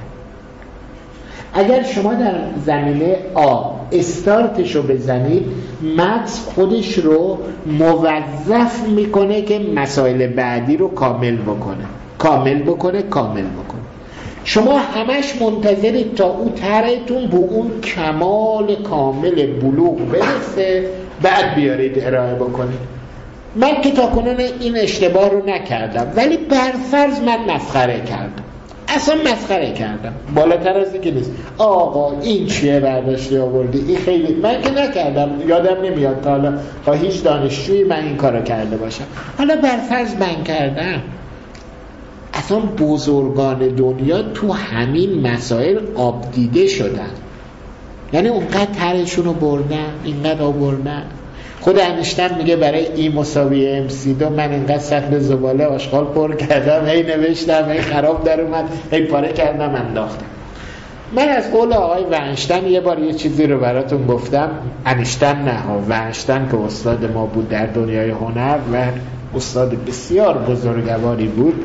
اگر شما در زمینه آ استارتش رو بزنید مغز خودش رو موظف میکنه که مسائل بعدی رو کامل بکنه کامل بکنه کامل بکنه. شما همش منتظرید تا اون طرحتون به اون کمال کامل بلوغ برسه بعد بیارید ارائه بکنید. من که تا کنون این اشتباه رو نکردم، ولی برفرض من مسخره کردم، اصلا مسخره کردم بالاتر از این که نیست. آقا این چیه برداشتی آوردی این خیلی من که نکردم، یادم نمیاد تا حالا با هیچ دانشجویی من این کارو کرده باشم. حالا برفرض من کردم. اصلا بزرگان دنیا تو همین مسائل آب دیده شدن، یعنی اونقدر طرحشون رو بردن اینقدر آوردن. خود انیشتین میگه برای ای مساوی ام سی دو من اینقدر سطل زباله آشغال پر کردم، هی نوشتم هی خراب در اومد هی پاره کردم انداختم. من از قول آقای ونشتن یه بار یه چیزی رو براتون گفتم، انیشتن نه ها، ونشتن که استاد ما بود در دنیای هنر و استاد بسیار بزرگواری بود.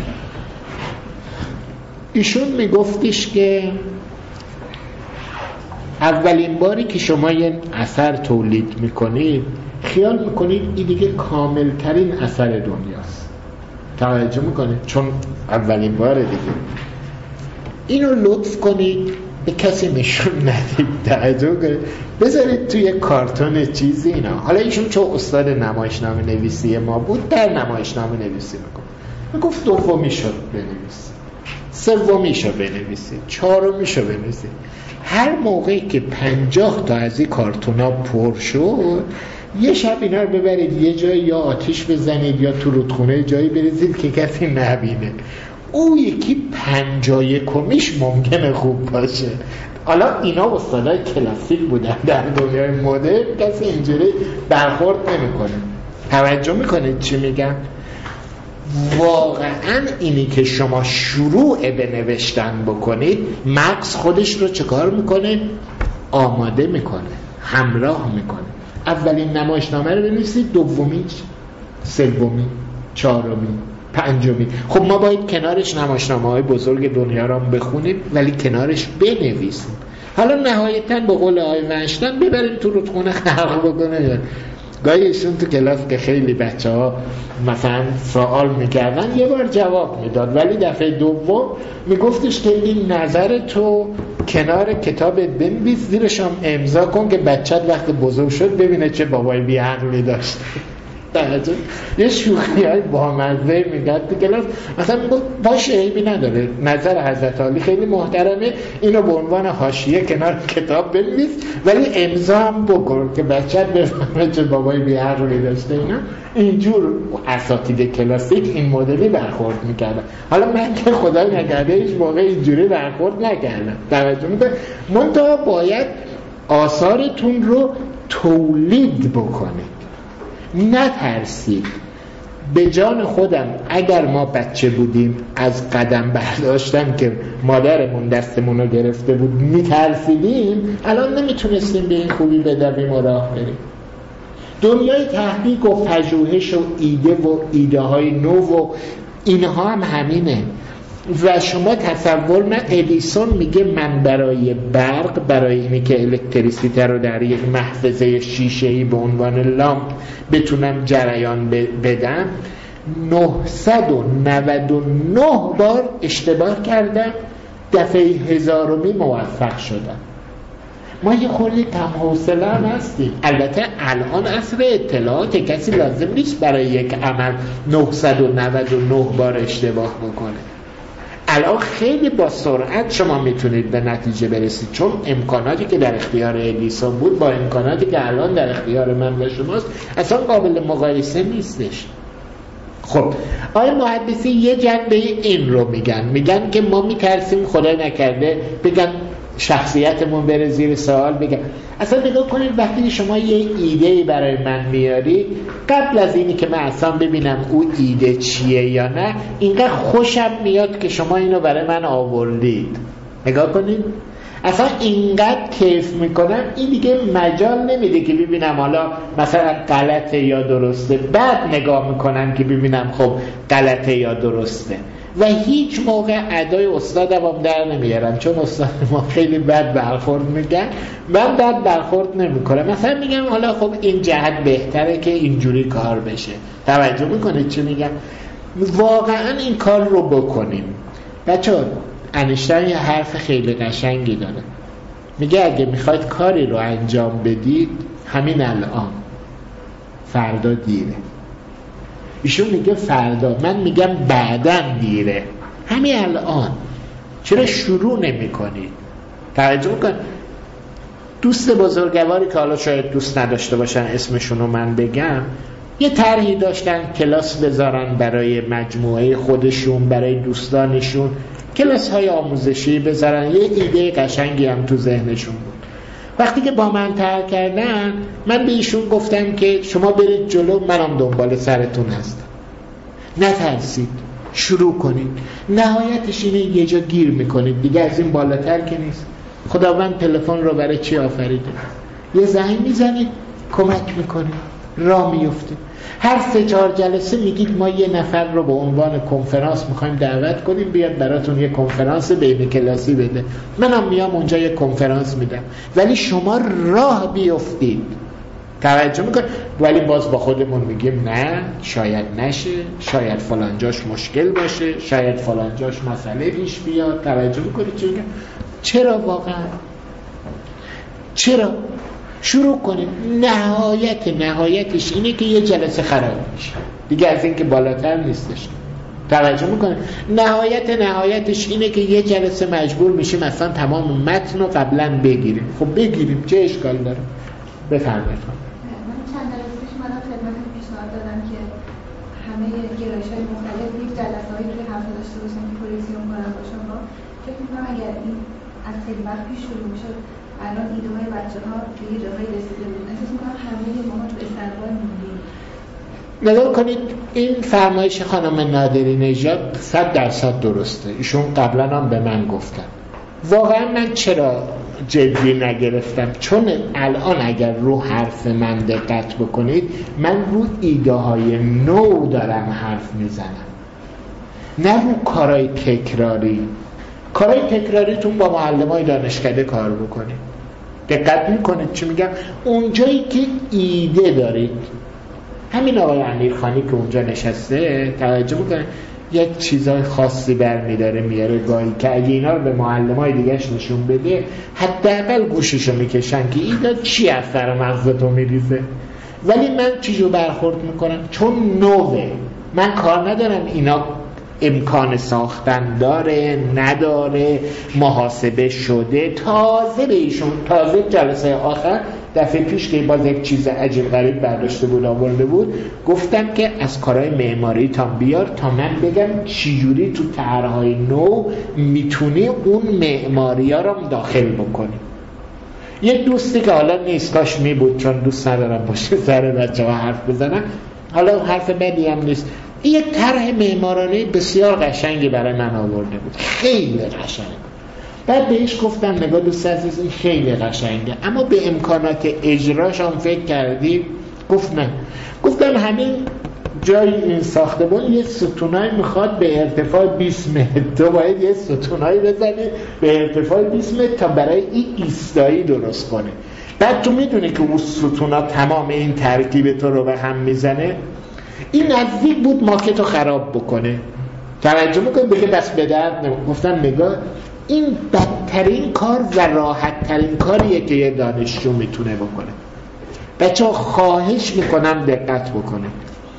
ایشون میگفتش که اولین باری که شما یه اثر تولید میکنید خیال میکنید این دیگه کاملترین اثر دنیاست، توجه میکنید؟ چون اولین بار دیگه اینو لطف کنید به کسی نشون ندید، توجه کنید، بذارید توی کارتون چیزی اینا. حالا ایشون چون استاد نمایشنامه نویسی ما بود در نمایشنامه نویسی میکنه، میگفت دومیشو بنویسید، سومیشو بنویسید، چهارمیشو بنویسید. هر موقعی که پنجاه تا از این کارتونا پر شد یه شب اینا رو ببرید یه جایی، یا آتیش بزنید یا تو رودخونه جایی بریزید که کسی نبینه. او یکی پنجاه یکمیش ممکنه خوب باشه. حالا اینا استادای کلاسیک بودن، در دنیای مدرن کسی اینجوری برخورد نمیکنه. توجه میکنید چی میگم؟ واقعا اینی که شما شروع به نوشتن بکنید مغز خودش رو چه کار میکنه؟ آماده میکنه، همراه میکنه. اولین نمایشنامه رو بنویسید، دومیش، سومی، چهارمی، پنجمی. خب ما باید کنارش نمایشنامه های بزرگ دنیا رو بخونیم ولی کنارش بنویسیم. حالا نهایتاً به قول آقای ونشتن ببریم تو رودخونه خلق بکنه. گاهی ایشون تو کلاس که خیلی بچه ها مثلا سوال میکردن یه بار جواب میداد، ولی دفعه دوم میگفتش که این نظر تو کنار کتابت بنویس، زیرش هم امضا کن که بچت وقت بزرگ شد ببینه چه بابای بی‌عقلی داشته. یه شوخی های بامزه میگد تو کلاس، مثلا میگفت باشه عیبی نداره، نظر حضرت علی خیلی محترمه، اینو به عنوان حاشیه کنار کتاب بنویس ولی امضا هم بکن که بچت بفهمه چه بابای بی‌عقلی داشته. اینا اینجور اساتید کلاسیک این مدلی برخورد میکردن. حالا من که خدای نکرده هیچ موقع اینجوری برخورد نکردم، توجه میکنم. منتها باید آثارتون رو تولید بکنید، نترسید. به جان خودم اگر ما بچه بودیم از قدم برداشتن که مادرمون دستمون رو گرفته بود میترسیدیم، الان نمیتونستیم به این خوبی بدویم و راه بریم. دنیای تحقیق و پژوهش و ایده و ایده های نو و اینها هم همینه. و شما تصور نه، ادیسون میگه من برای برق، برای اینی که الکتریسیته رو در یک محفظه شیشه‌ای به عنوان لامپ بتونم جریان بدم، نهصد و نود و نه بار اشتباه کردم، دفعه هزارمی موفق شدم. ما یه خورده کم حوصله هم هستیم. البته الان عصر اطلاعات، کسی لازم نیست برای یک عمل نهصد و نود و نه بار اشتباه بکنه. الان خیلی با سرعت شما میتونید به نتیجه برسید، چون امکاناتی که در اختیار ادیسون بود با امکاناتی که الان در اختیار من و شماست اصلا قابل مقایسه نیستش. خب آقای محدثی یه جنبه این رو میگن، میگن که ما میترسیم خدای نکرده بگن شخصیتمون بره زیر سوال. بگن اصلا نگاه کنید وقتی شما یه ایده‌ای برای من میاری، قبل از اینی که من اصلا ببینم او ایده چیه یا نه، اینقدر خوشم میاد که شما اینو برای من آوردید. نگاه کنید اصلا اینقدر کیف میکنم، این دیگه مجال نمیده که ببینم حالا مثلا غلطه یا درسته، بعد نگاه میکنم که ببینم خب غلطه یا درسته. و هیچ موقع ادای استادم هم در نمیارم، چون استاد ما خیلی بد برخورد میگن، من بد برخورد نمیکنم. مثلا میگم حالا خب این جهت بهتره که اینجوری کار بشه. توجه میکنید چی میگم؟ واقعا این کار رو بکنیم. بچه‌ها انیشتین یه حرف خیلی قشنگی داره، میگه اگه میخواید کاری رو انجام بدید همین الان، فردا دیره. ایشون میگه فردا، من میگم بعداً دیره، همین الان. چرا شروع نمی کنید؟ توجه کن. دوست بزرگواری که حالا شاید دوست نداشته باشن اسمشون رو من بگم، یه طرحی داشتن کلاس بذارن برای مجموعه خودشون، برای دوستانشون، کلاس های آموزشی بذارن. یه ایده قشنگی هم تو ذهنشون بود. وقتی که با من طرح کردن، من به ایشون گفتم که شما برید جلو، منم دنبال سرتون هستم، نترسید، شروع کنید. نهایتش اینه یه جا گیر میکنید دیگه، از این بالاتر که نیست. خداوند تلفن رو برای چی آفریده؟ یه زنگ میزنید کمک میکنید، راه میفتید. هر سه چهار جلسه میگید ما یه نفر رو به عنوان کنفرانس میخوایم دعوت کنیم بیاد براتون یه کنفرانس بین کلاسی بده، منم میام اونجا یه کنفرانس میدم. ولی شما راه بیفتید، توجه میکنید. ولی باز با خودمون میگیم نه شاید نشه، شاید فلانجاش مشکل باشه، شاید فلانجاش مسئله پیش بیاد. توجه میکنید چی میگم؟ چرا واقعا؟ چرا؟ شروع کنید. نهایت نهایتش اینه که یه جلسه خراب میشه دیگه، از این که بالاتر نیستش. توجه میکنید؟ نهایت نهایتش اینه که یه جلسه مجبور میشیم اصلا تمام متن رو قبلا بگیریم. خب بگیریم، چه اشکال داره؟ بفرمایید. من چند جلسه پیش اومدم خدمتتون پیشنهاد دادم که همه گرایش‌های مختلف یک جلسه‌ای روی هفته داشته باشن که کلکسیون کنن با شما. فکر می‌کنم اگر این از خیلی وقت پیش شروع می‌شد الان ایده های بچه ها به یه جاهای رسیده بود. احساس میکنم همه ما تو استقبال موندیم. نگاه کنید، این فرمایش خانم نادری نژاد صد درصد درسته. ایشون قبلا هم به من گفتن. واقعا من چرا جدی نگرفتم؟ چون الان اگر رو حرف من دقت بکنید، من رو ایده های نو دارم حرف میزنم، نه رو کارهای تکراری. کارهای تکراریتون با معلمای دانشکده کار بکنید. دقت میکنید چی میگم؟ اونجایی که ایده دارید، همین آقای امیرخانی که اونجا نشسته توجه میکنید یک چیزای خاصی برمیداره میاره گاهی که اگه اینا رو به معلمای دیگهش نشون بده حداقل گوششو میکشن که ایده چی از سر مغزتون میریزه. ولی من چیزو برخورد میکنم چون نوه. من کار ندارم اینا امکان ساختن داره نداره، محاسبه شده. تازه به ایشون تازه جلسه آخر دفعه پیش که باز یک چیز عجیب غریب برداشته بود آورده بود، گفتم که از کارهای معماری تا بیار تا من بگم چجوری تو طرحهای نو میتونی اون معماری ها رو داخل بکنی. یک دوستی که حالا نیست، کاش می بود چون دوست ندارم باشه سر بچه ها حرف بزنم، حالا حرف بدی هم نیست، یک طرح معمارانه بسیار قشنگی برای من آورده بود، خیلی قشنگ. بعد بهش گفتم نگاه دوست عزیز این خیلی قشنگه اما به امکانات اجراش هم فکر کردی؟ گفت نه. گفتم همین جای این ساختمان یه ستونایی میخواد به ارتفاع بیست متر، تو باید یه ستونایی بزنی به ارتفاع بیست متر تا برای این ایستایی درست کنه. بعد تو میدونی که اون ستونا تمام این ترکیب تو رو به هم میزنه. این نزدیک بود ماکتو خراب بکنه. توجه میکنی بگه بس به درد نمیخوره. گفتم نگاه این بدترین کار و راحت ترین کاریه که یه دانشجو میتونه بکنه. بچه ها خواهش میکنم دقت بکنه.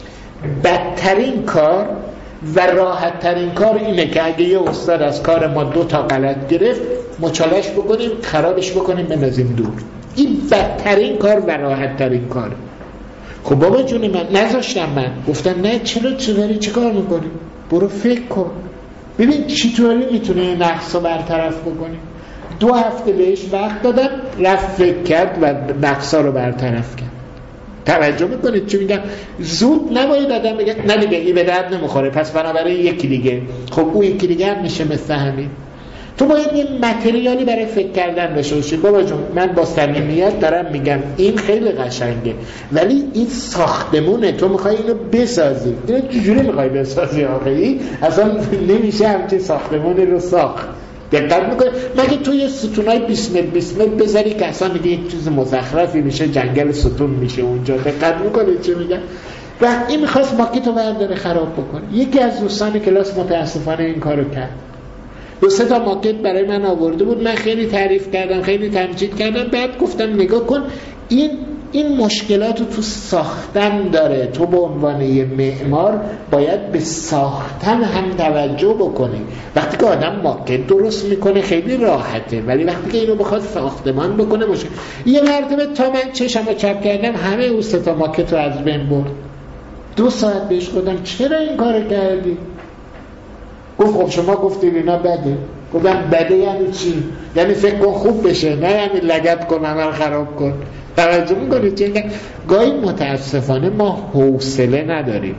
بدترین کار و راحت ترین کار اینه که اگه یه استاد از کار ما دو تا غلط گرفت مچالش بکنیم، خرابش بکنیم، بندازیم دور. این بدترین کار و راحت ترین کار. خب بابا جون من نذاشتم، من گفتم نه چرا چه داری چه کار میکنی؟ برو فکر کن ببین چطوری میتونه نقص رو برطرف بکنی. دو هفته بهش وقت دادم، رفت فکر کرد و نقصا رو برطرف کرد. توجه میکنید چی میگم؟ زود نباید آدم بگه نه دیگه این به درد نمیخوره پس بنابراین یکی دیگه. خب اون یکی دیگه هم میشه مثل همین. تو باید یه متریالی برای فکر کردن داشته باشی. بابا جون من با صمیمیت دارم میگم این خیلی قشنگه ولی این ساختمونه، تو میخوای اینو بسازی. اینو چجوری میخوای بسازی آخه؟ اصلا نمیشه همچین ساختمونی رو ساخت. دقت میکنه مگه تو یه ستونای بیست متر بیست متر بذاری که اصلا دیگه یک چیز مزخرفی میشه، جنگل ستون میشه اونجا. دقت میکنه چی میگم؟ و این میخواست ماکیتو برداره خراب بکنه. یکی از دوستان کلاس متاسفانه این کارو کرد. دو سه تا ماکت برای من آورده بود، من خیلی تعریف کردم، خیلی تمجید کردم، بعد گفتم نگاه کن این این مشکلاتو تو ساختن داره. تو به عنوان یه معمار باید به ساختن هم توجه بکنی. وقتی که آدم ماکت درست میکنه خیلی راحته ولی وقتی که اینو بخواد ساختمان بکنه باشه. یه مرتبه تا من چشمو چپ کردم همه اون سه تا ماکت رو از بین برد. دو ساعت بهش گفتم چرا این کارو کردی؟ گفت خب شما گفتید اینا بده. گفتم بده یعنی چی؟ یعنی فکر کن خوب بشه، نه یعنی لگد کن عمل خراب کن. توجه میکنید چه؟ گاهی متاسفانه ما حوصله نداریم.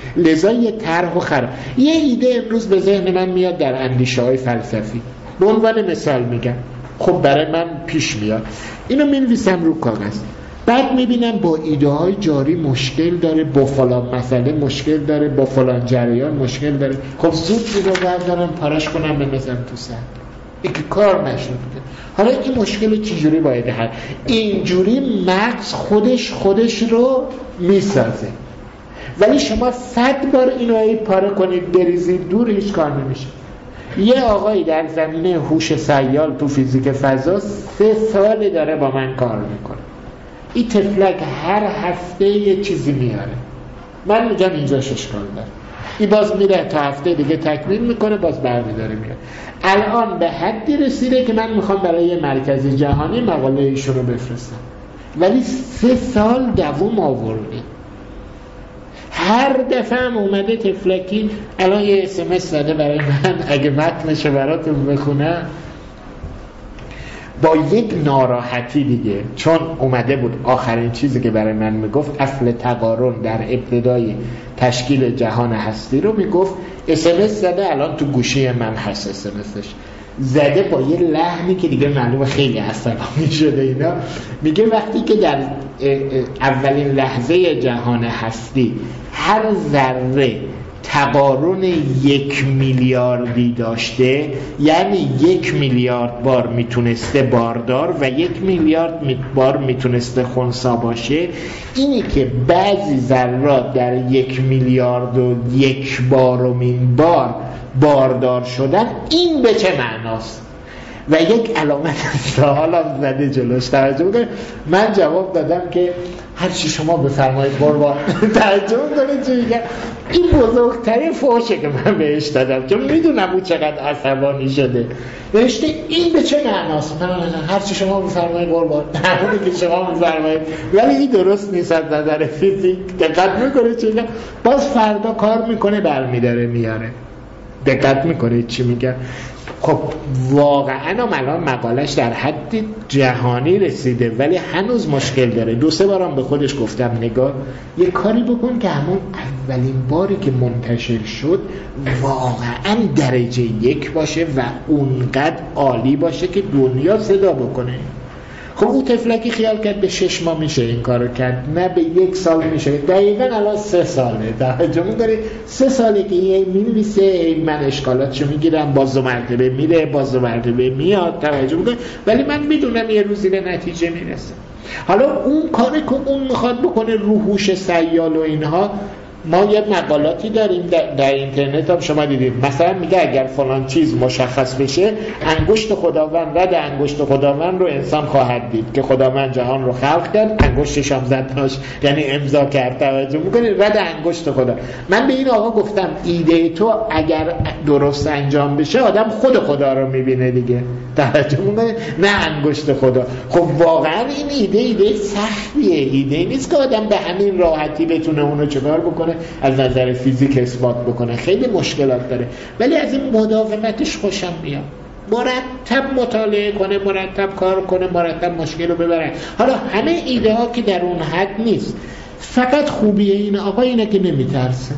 لذا یه طرح و خراب. یه ایده امروز به ذهن من میاد در اندیشه های فلسفی، به عنوان مثال میگم، خب برای من پیش میاد، اینو مینویسم رو کاغذ، بعد میبینم با ایده های جاری مشکل داره، با فلان مسئله مشکل داره، با فلان جریان مشکل داره، خب زود اینو بردارم پارش کنم بنویسم تو سر، این که کار نشد. حالا این مشکل چجوری باید حل؟ اینجوری مغز خودش خودش رو میسازه، ولی شما صد بار اینو پاره کنید بریزید دور، هیچ کار نمیشه. یه آقایی در زمینه هوش سیال تو فیزیک فضا سه سال داره با من کار میکنه. این تفلک هر هفته یه چیزی میاره، من میگم اینجاش اشکال داره، این باز میره تا هفته دیگه تکمیل میکنه، باز برمیداره میره. الان به حدی رسیده که من میخوام برای یه مرکز جهانی مقاله ایشون رو بفرستم، ولی سه سال دوام آورده. هر دفعه هم اومده تفلکی الان یه اس ام اس داده برای من، اگه متنش براتون بخونم، با یک ناراحتی دیگه، چون اومده بود آخرین چیزی که برای من میگفت اصل تقارن در ابتدای تشکیل جهان هستی رو میگفت. اس ام اس زده، الان تو گوشی من هست اس ام اسش، زده با یه لحنی که دیگه معلومه خیلی عصبانی شده اینا. میگه وقتی که در اولین لحظه جهان هستی هر ذره تقارن یک میلیاردی داشته، یعنی یک میلیارد بار میتونسته باردار و یک میلیارد بار میتونسته خنثی باشه، اینی که بعضی ذرات در یک میلیارد و یک بارمین بار باردار شدن، این به چه معناست؟ و یک علامت سوال هم زده جلوش. توجه میکنه؟ من جواب دادم که هرچی شما بفرمایید قربان. توجه میکنه چی میگم؟ این بزرگترین فوشه که من بهش دادم، چون میدونم او چقدر عصبانی شده. نوشته این به چه معناست؟ من هرچی شما بفرمایید قربان، همونی که شما بفرمایید، ولی این درست نیست از نظر فیزیک. دقت میکنه چی میگم؟ باز فردا کار میکنه برمیداره میاره. دقت میکنه چی میگم؟ خب واقعا هم الان مقالش در حد جهانی رسیده، ولی هنوز مشکل داره. دو سه بارم به خودش گفتم نگاه یه کاری بکن که همون اولین باری که منتشر شد واقعا درجه یک باشه و اونقدر عالی باشه که دنیا صدا بکنه. خب اون تفلکی خیال کرد به شش ماه میشه این کارو کرد، نه به یک سال میشه. دقیقا الان سه ساله. توجه می‌کنی؟ سه ساله که یه می‌نویسه، من اشکالاتشو میگیرم، باز دو مرتبه میره، باز دو مرتبه میاد. توجه می‌کنی؟ ولی من میدونم یه روزی به نتیجه میرسه. حالا اون کاری که اون میخواد بکنه رو هوش سیال و اینها، ما یه مقالاتی داریم در, در اینترنت هم شما دیدید، مثلا میگه اگر فلان چیز مشخص بشه، انگشت خداوند، رد انگشت خداوند رو انسان خواهد دید که خداوند جهان رو خلق کرد، انگشتش هم زدناش یعنی امضا کرد. توجه میکنی؟ رد انگشت خدا. من به این آقا گفتم ایده تو اگر درست انجام بشه آدم خود خدا رو میبینه دیگه. توجه میکنی؟ نه انگشت خدا. خب واقعا این ایده ایده سختیه، ایده نیست که آدم به همین راحتی بتونه اونو چکار بکنه، از نظر فیزیک اثبات بکنه. خیلی مشکلات داره، ولی از این مداومتش خوشم میاد. مرتب مطالعه کنه، مرتب کار کنه، مرتب مشکل رو ببره. حالا همه ایده ها که در اون حد نیست، فقط خوبیه این آقا اینه که نمیترسه.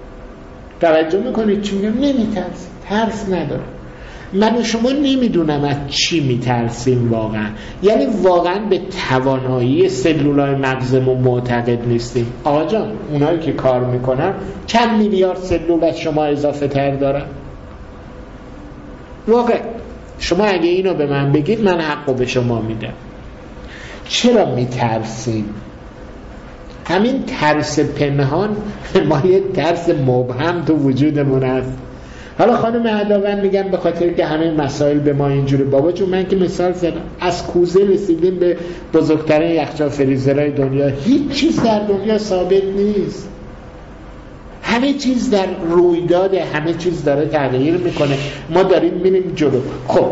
توجه میکنید چی میگم؟ نمیترسه، ترس نداره. من و شما نمیدونم از چی میترسیم واقعا، یعنی واقعا به توانایی سلولای مغزمون معتقد نیستیم. آقا جان اونایی که کار میکنن چند میلیارد سلول از شما اضافه تر دارن. واقعا شما اگه اینو به من بگید من حقو به شما میدم. چرا میترسیم؟ همین ترس پنهان، ما یه ترس مبهم تو وجودمون هست. حالا خانم عداوند میگن به خاطر که همه مسائل به ما اینجوری. بابا جون من که مثال زدم، از کوزه رسیدیم به بزرگترین یخچال فریزرهای دنیا. هیچ چیز در دنیا ثابت نیست، همه چیز در رویداده، همه چیز داره تغییر میکنه، ما داریم میریم جلو. خب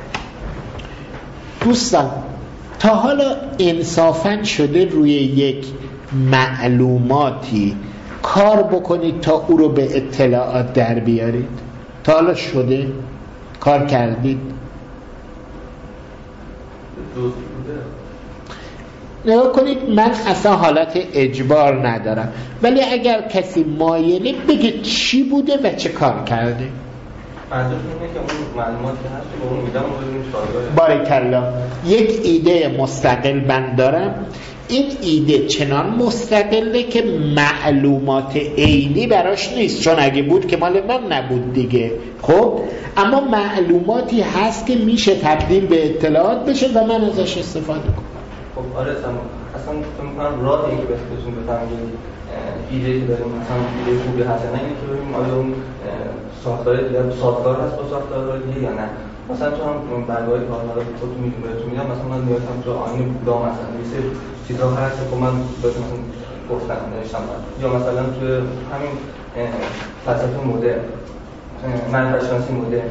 دوستان تا حالا انصافاً شده روی یک معلوماتی کار بکنید تا او رو به اطلاعات در بیارید؟ تا حالا شده؟ کار کردید؟ نگاه کنید من اصلا حالت اجبار ندارم، ولی اگر کسی مایله بگه چی بوده و چه کار کرده. منظورم اینه که اون معلوماتی که هست به اون میدم اون ببینیم بارکالله. یک ایده مستقل من دارم، این ایده چنان مستقله که معلومات عینی براش نیست، چون اگه بود که مال من نبود دیگه. خب اما معلوماتی هست که میشه تبدیل به اطلاعات بشه و من ازش استفاده کنم. خب آره اصلا فکر می‌کنم راه اینکه بهتون بفهمید ایده که داریم مثلا ایده خوبی هست نه اینکه ببینیم آیا اون ساختار دیگه ساختار هست با ساختار دیگه یا نه. مثلا تو هم برگاهی کار حالا خودتون میدونید بهتون میگم مثلا من نیازم تو آینه بودا مثلا میشه چیزا هست که من بهتون مثلا گفتم نوشتم یا مثلا تو همین فلسفه مدرن معرفت شناسی مدرن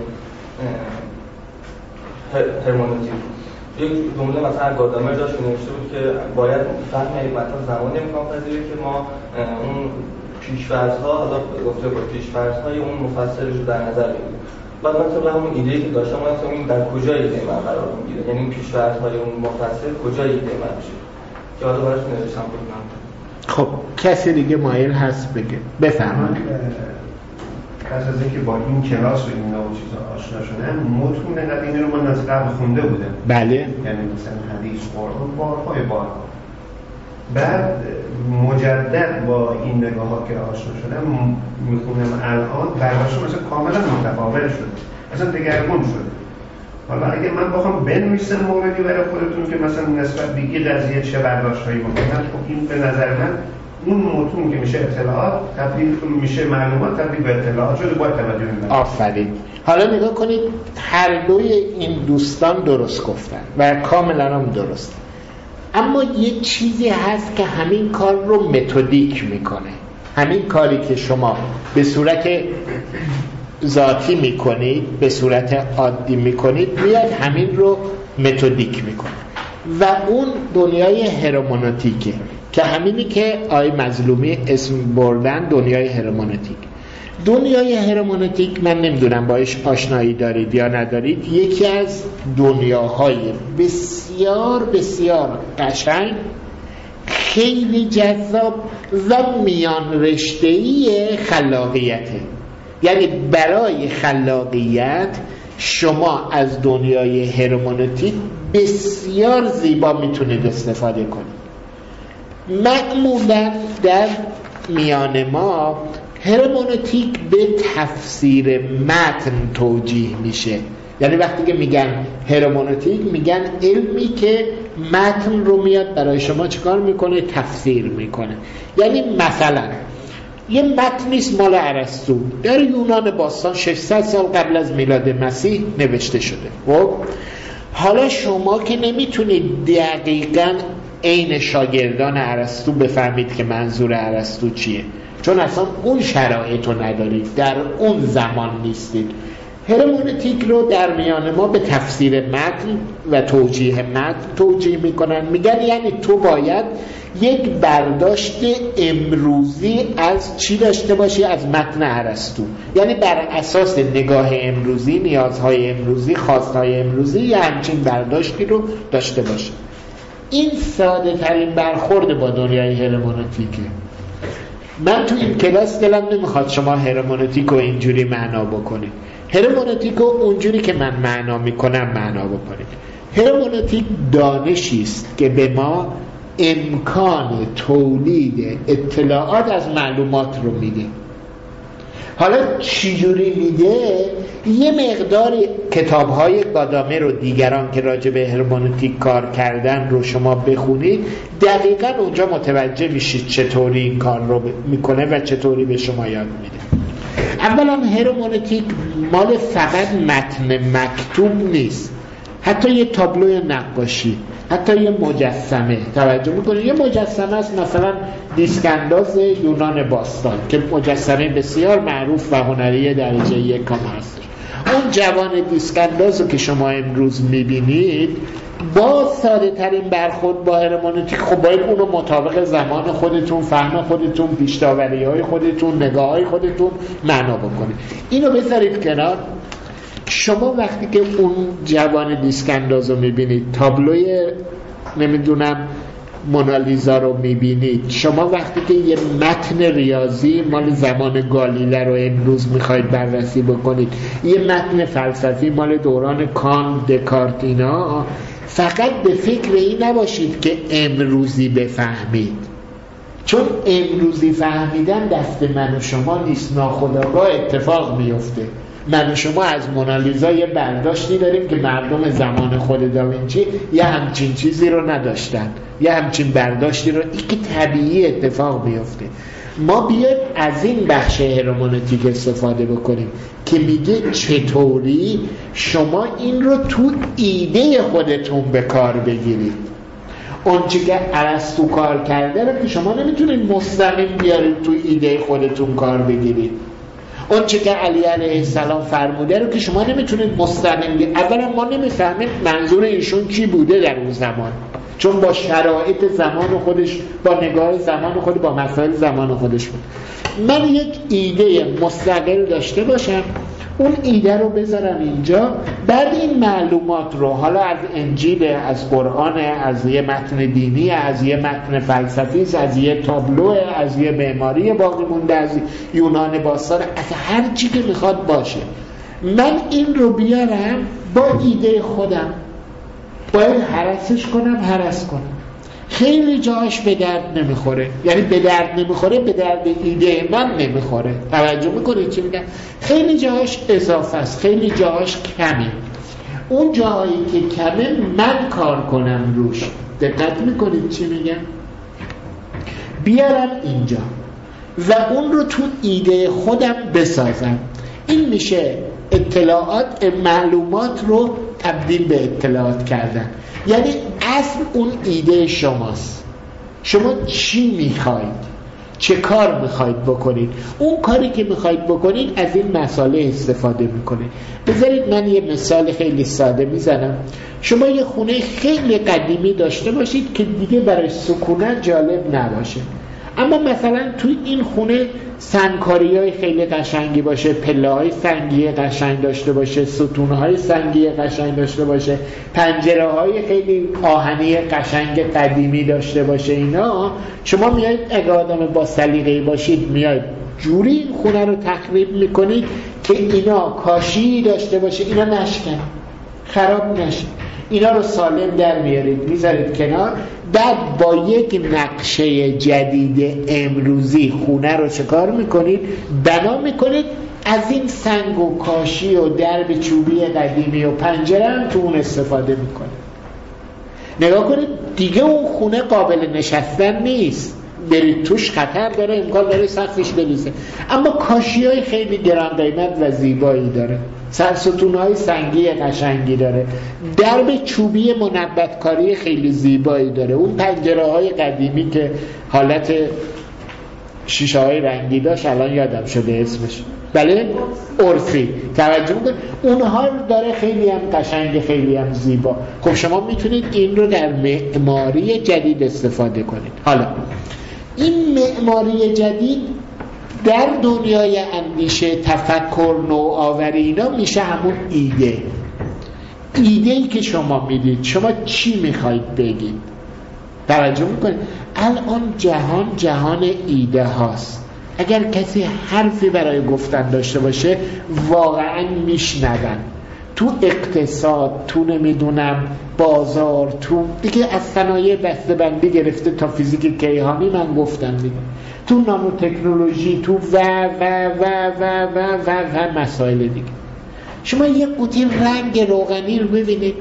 هرمنوتیک یک جمله مثلا گادامر داشت که نوشته بود که باید فهم یک مطلب زمانی امکان پذیره که ما اون پیش‌فرض‌ها حالا گفته با پیش‌فرض‌های اون مفسرش رو در نظر بگیریم. بعد مثلا همون ایده‌ای که داشتم مثلا این در کجای ایده من قرار میگیره، یعنی پیش‌فرض‌های اون مفسر کجای ایده من میشه که حالا براش نوشتم بودم. خب کسی دیگه مایل هست بگه بفرمایید. پس از اینکه با این کلاس و این نوع چیزا آشنا شدم متون قدیمی رو من از قبل خونده بودم. بله. یعنی مثلا حدیث قرآن بارهای بارها. بعد مجدد با این نگاه ها که آشنا شدم میخونم الان برداشتم مثلا کاملا متفاوت شد، اصلا دگرگون شد. حالا اگه من بخوام بنویسم موردی برای خودتون که مثلا نسبت به این قضیه چه برداشت‌هایی بکنم، خب این به نظر من اون متون که میشه اطلاعات تبدیل میشه معلومات تبدیل به اطلاعات شده باید توجه کنید. آفرین. حالا نگاه کنید هر دوی این دوستان درست گفتن و کاملا هم درست، اما یه چیزی هست که همین کار رو متدیک میکنه. همین کاری که شما به صورت ذاتی میکنید به صورت عادی میکنید میاد همین رو متدیک میکنه و اون دنیای هرمنوتیکه که همینی که آقای مظلومی اسم بردن دنیای هرمنوتیک. دنیای هرمنوتیک من نمیدونم باش آشنایی دارید یا ندارید، یکی از دنیاهای بسیار بسیار قشنگ، خیلی جذاب و میان رشته‌ای خلاقیته. یعنی برای خلاقیت شما از دنیای هرمنوتیک بسیار زیبا میتونید استفاده کنید. معمولا در میان ما هرمنوتیک به تفسیر متن توجیه میشه. یعنی وقتی که میگن هرمنوتیک میگن علمی که متن رو میاد برای شما چیکار میکنه؟ تفسیر میکنه. یعنی مثلا یه متنیست مال ارسطو در یونان باستان ششصد سال قبل از میلاد مسیح نوشته شده. خب حالا شما که نمیتونید دقیقاً عین شاگردان ارسطو بفهمید که منظور ارسطو چیه، چون اصلا اون شرایط رو ندارید، در اون زمان نیستید. هرمنوتیک رو در میان ما به تفسیر متن و توجیه متن توجیه میکنن. میگن یعنی تو باید یک برداشت امروزی از چی داشته باشی؟ از متن ارسطو. یعنی بر اساس نگاه امروزی، نیازهای امروزی، خواستهای امروزی یا همچین برداشتی رو داشته باشی. این ساده ترین برخورد با دنیای هرمنوتیکه. من تو این کلاس دلم نمیخواد شما هرمنوتیک رو اینجوری معنا بکنید. هرمنوتیک رو اونجوری که من معنا میکنم معنا بکنید. هرمنوتیک دانشی است که به ما امکان تولید اطلاعات از معلومات رو میده. حالا چجوری میده؟ یه مقدار کتاب‌های گادامر و دیگران که راجع به هرمنوتیک کار کردن رو شما بخونید، دقیقاً اونجا متوجه میشید چطوری این کار رو میکنه و چطوری به شما یاد میده. اولا هرمنوتیک مال فقط متن مکتوب نیست، حتی یه تابلوی نقاشی، حتی یه مجسمه. توجه میکنید یه مجسمه است مثلا دیسکنداز یونان باستان که مجسمه بسیار معروف و هنری درجه یکم هست. اون جوان دیسکنداز رو که شما امروز میبینید با ساده ترین برخورد با هرمنوتیک خب باید اونو مطابق زمان خودتون، فهم خودتون، پیش‌داوری های خودتون، نگاه های خودتون معنا بکنید. اینو بذارید کنار. شما وقتی که اون جوان دیسکنداز رو میبینید، تابلوی نمیدونم مونالیزا رو میبینید، شما وقتی که یه متن ریاضی مال زمان گالیله رو امروز میخواید بررسی بکنید، یه متن فلسفی مال دوران کانت، دکارت، اینا، فقط به فکر این نباشید که امروزی بفهمید، چون امروزی فهمیدن دست من و شما نیست، ناخودآگاه اتفاق میفته. من و شما از مونالیزا یه برداشتی داریم که مردم زمان خود داوینچی یه همچین چیزی رو نداشتن، یه همچین برداشتی رو، این که طبیعی اتفاق میفته. ما بیاید از این بخش هرمونتیک استفاده بکنیم که میگه چطوری شما این رو تو ایده خودتون به کار بگیرید. اون چی که ارسطو کار کرده رو که شما نمیتونید مستقیم بیارید تو ایده خودتون کار بگیرید. اون چی که علی علیه السلام فرموده رو که شما نمیتونید مستقیم بیارید. اولا ما نمیفهمیم منظور ایشون چی بوده در اون زمان، چون با شرایط زمان خودش، با نگاه زمان خود، با مسائل زمان خودش بود. من یک ایده مستقل داشته باشم، اون ایده رو بذارم اینجا، بعد این معلومات رو حالا از انجیل، از قرآن، از یه متن دینی، از یه متن فلسفی، از یه تابلو، از یه معماری باقی مونده، از یونان باستان، از هر چی که میخواد باشه، من این رو بیارم با ایده خودم، باید هرسش کنم، هرس کنم. خیلی جاش به درد نمیخوره، یعنی به درد نمیخوره، به درد ایده من نمیخوره. توجه میکنید چی میگم؟ خیلی جاش اضافه است، خیلی جاش کمه. اون جایی که کمه من کار کنم روش. دقت میکنید چی میگم؟ بیارم اینجا و اون رو تو ایده خودم بسازم. این میشه اطلاعات، معلومات رو تبدیل به اطلاعات کردن. یعنی اصل اون ایده شماست، شما چی میخواید، چه کار میخواید بکنید، اون کاری که میخواید بکنید از این مسائل استفاده میکنه. بذارید من یه مثال خیلی ساده میزنم. شما یه خونه خیلی قدیمی داشته باشید که دیگه برای سکونت جالب نباشه، اما مثلا توی این خونه سنگکاری های خیلی قشنگی باشه، پله های سنگی قشنگ داشته باشه، ستون های سنگی قشنگ داشته باشه، پنجره های خیلی آهنی قشنگ قدیمی داشته باشه، اینا شما میایید اگه آدم با سلیقه‌ای باشید میایید جوری این خونه رو تخریب میکنید که اینا کاشی داشته باشه، اینا نشکن، خراب نشه، اینا رو سالم در میارید میذارید کنار، بعد با یک نقشه جدید امروزی خونه رو چکار میکنید؟ بنا میکنید، از این سنگ و کاشی و درب چوبی قدیمی و پنجره هم تو اون استفاده میکنید. نگاه کنید دیگه اون خونه قابل نشستن نیست، برید توش خطر داره، امکان داره سقفش بریزه، اما کاشی های خیلی گران قیمت و زیبایی داره، سرستون های سنگی قشنگی داره، درب چوبی منبتکاری خیلی زیبایی داره، اون پنجره های قدیمی که حالت شیشه های رنگی داشت الان یادم شده اسمش، بله عرفی، توجه میکنید اونها داره، خیلی هم قشنگ، خیلی هم زیبا. خب شما میتونید این رو در معماری جدید استفاده کنید. حالا این معماری جدید در دنیای اندیشه، تفکر، نوآوری اینا میشه همون ایده. ایده‌ای که شما میدید، شما چی میخواید بگید؟ توجه میکنید الان جهان جهان ایده هاست. اگر کسی حرفی برای گفتن داشته باشه واقعا میشنون. تو اقتصاد، تو نمیدونم بازار، تو دیگه از صنایع بسته‌بندی گرفته تا فیزیک کیهانی من گفتم دیگه، تو نانو تکنولوژی، تو و و و و و و و مسائل دیگه. شما یه قوطی رنگ روغنی رو ببینید،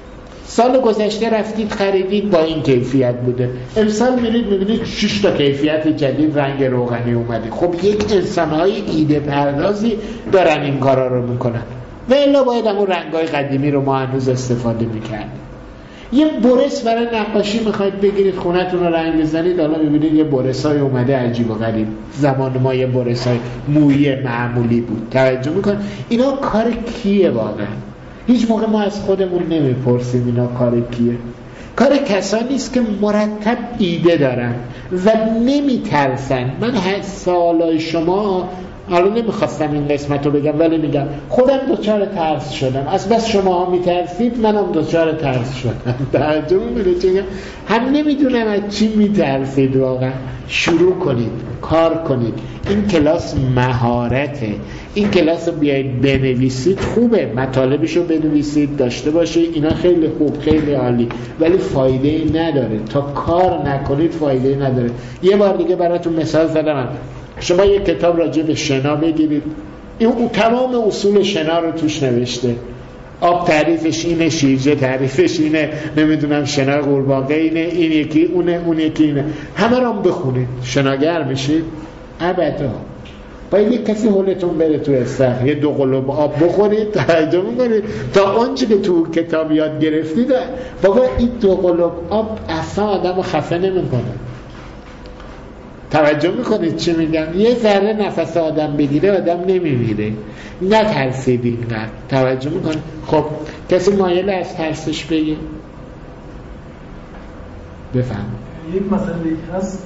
سال گذشته رفتید خریدید با این کیفیت بوده، امسال میرید میبینید شش تا کیفیت جدید رنگ روغنی اومده. خب یک انسان‌های ایده پردازی دارن این کارا رو میکنن و الا باید همون رنگ‌های قدیمی رو ما هنوز استفاده میکردیم. یه برس برای نقاشی میخواید بگیرید خونتون رو رنگ بزنید، حالا میبینید یه برسای اومده عجیب و غریب، زمان ما یه برسای مویی معمولی بود. توجه میکنید اینا کار کیه واقعا؟ هیچ موقع ما از خودمون نمیپرسیم اینا کار کیه. کار کسانی است که مرتب ایده دارن و نمیترسن. من هر سالای شما حالا نمیخواستم این قسمت رو بگم ولی میگم خودم دچار ترس شدم، از بس شما ها میترسید منم دچار ترس شدم. توجه میکنید چون هم نمیدونم از چی میترسید واقعا. شروع کنید کار کنید. این کلاس مهارته، این کلاس رو بیایید بنویسید، خوبه مطالبش رو بنویسید داشته باشید، اینا خیلی خوب خیلی عالی، ولی فایده ای نداره تا کار نکنید، فایده ای نداره. یه بار دیگه براتون مثال زدم، شما یک کتاب راجع به شنا بگیرید، این تمام اصول شنا رو توش نوشته، آب تعریفش اینه، شیرجه تعریفش اینه، نمیدونم شنا قورباغه اینه، این یکی اونه، اون یکی اینه، همه رو هم بخونید شناگر میشید؟ ابدا. باید یک کسی حولتون بره تو استخر یه دو قلوب آب بخورید، توجه میکنید تا آنچه که تو کتاب یاد گرفتید. بابا این دو قلوب آب اصلا آدم رو خفه نمیکنه. توجه میکنید چی میگم؟ یه ذره نفس آدم بگیره آدم نمیمیره. نترسید اینقدر. توجه میکنید؟ خب کسی مایل از ترسش بگه؟ بفهم. یک مسئله دیگه هست،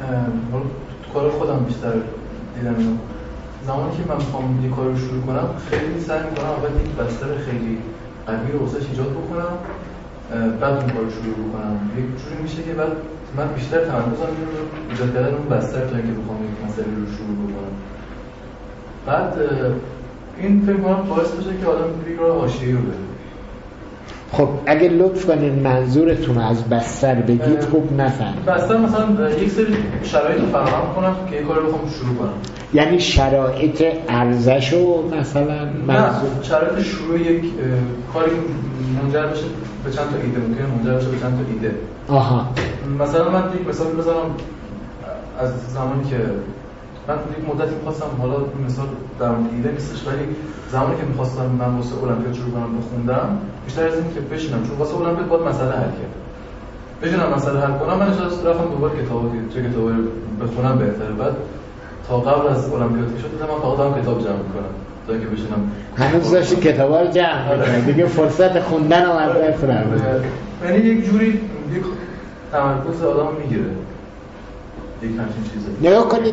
کار خودم بیشتر دیدم اینو. زمانی که من میخوام یه کار رو شروع کنم خیلی سعی میکنم اول یک بستر خیلی قوی رو واسش ایجاد بکنم، بعد اون کار رو شروع بکنم. یک جوری میشه که بعد من بیشتر تمرکزم رو ایجاد کردن اون بستر تا اینکه بخوام یک مسئله رو شروع بکنم. بعد این فکر کنم باعث بشه که آدم یک راه حاشیه‌ای رو بره. خب اگه لطف کنین منظورتون از بستر بگید خوب نفهم. بستر مثلا یک سری شرایط رو فراهم کنم که یک کار رو بخوام شروع کنم. یعنی شرایط ارزشو مثلا منظور؟ نه، شرایط شروع یک کاری منجر بشه به چند تا ایده، ممکنه منجر بشه به چند تا ایده. آها. مثلا من یک مثال بزنم از زمانی که من یک مدتی می‌خواستم، حالا مثال در مورد ایده نیستش، ولی زمانی که می‌خواستم من واسه المپیاد شروع کنم بخوندم، بیشتر از این که بشینم، چون واسه المپیاد باید مسئله حل کنم. بشینم مسئله حل کنم، من اجازه رفتم دوباره کتابو چه کتابی بخونم بهتره. بعد تا قبل از المپیاد که شد من فقط هم کتاب جمع می‌کنم تا اینکه بشینم. هنوز داشتی کتابا رو جمع می‌کنی دیگه، فرصت خوندن رو از دست رفت. یعنی یک جوری یک تمرکز آدم میگیره. یک همچین چیزی. نگاه کنید،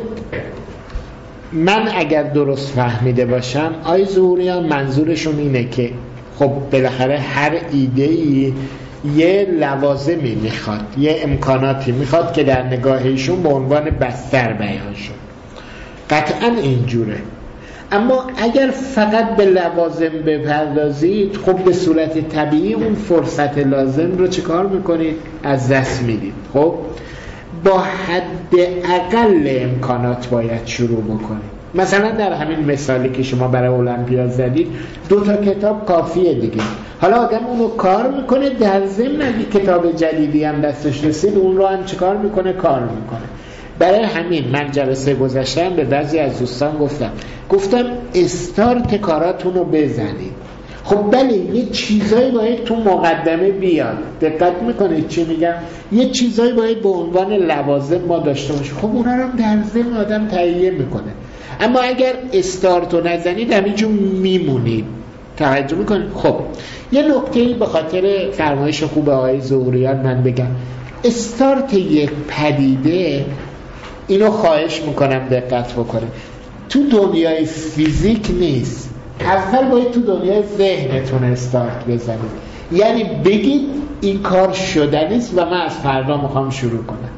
من اگر درست فهمیده باشم آی ظهوریان منظورشون اینه که خب بالاخره هر ایده‌ای یه لوازمی میخواد، یه امکاناتی میخواد که در نگاهشون به عنوان بستر بیان شد. قطعا اینجوره. اما اگر فقط به لوازم بپردازید، خب به صورت طبیعی اون فرصت لازم رو چه کار میکنید؟ از دست میدید. خب با حد اقل امکانات باید شروع بکنید. مثلا در همین مثالی که شما برای المپیاد زدید، دو تا کتاب کافیه دیگه. حالا آدم اونو کار میکنه، در ضمن اگه کتاب جدیدی هم دستش رسید اون رو هم چه کار میکنه؟ کار میکنه. برای همین من جلسه گذشتم به بعضی از دوستان گفتم گفتم استارت کاراتون رو بزنید. خب بله یه چیزایی باید تو مقدمه بیاد، دقت میکنید چی میگم؟ یه چیزایی باید به عنوان لوازم ما داشته باشیم. خب اونا رو هم در ذهن آدم تهیه میکنه. اما اگر استارت رو نزنید همینجور میمونید. توجه میکنید؟ خب یه نکته‌ای به خاطر فرمایش خوب آقای ظهوریان من بگم. استارت یک پدیده، اینو خواهش میکنم دقت بکنید، تو دنیای فیزیک نیست. اول باید تو دنیای ذهنتون استارت بزنید. یعنی بگید این کار شدنیست و من از فردا میخوام شروع کنم.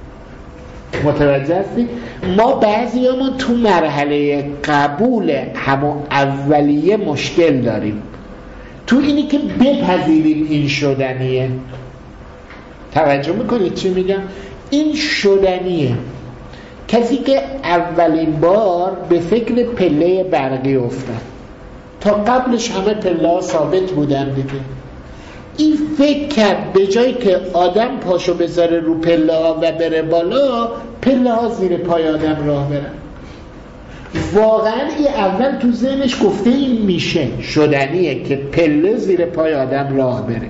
متوجه هستید؟ ما بعضی همون تو مرحله قبول همون اولیه مشکل داریم، تو اینی که بپذیریم این شدنیه. توجه میکنید چی میگم؟ این شدنیه. کسی که اولین بار به فکر پله برقی افتاد، تا قبلش همه پله ها ثابت بودن دیگه، این فکر کرد به جایی که آدم پاشو بذاره رو پله ها و بره بالا، پله ها زیر پای آدم راه برن. واقعا این اول تو ذهنش گفته این میشه، شدنیه که پله زیر پای آدم راه بره.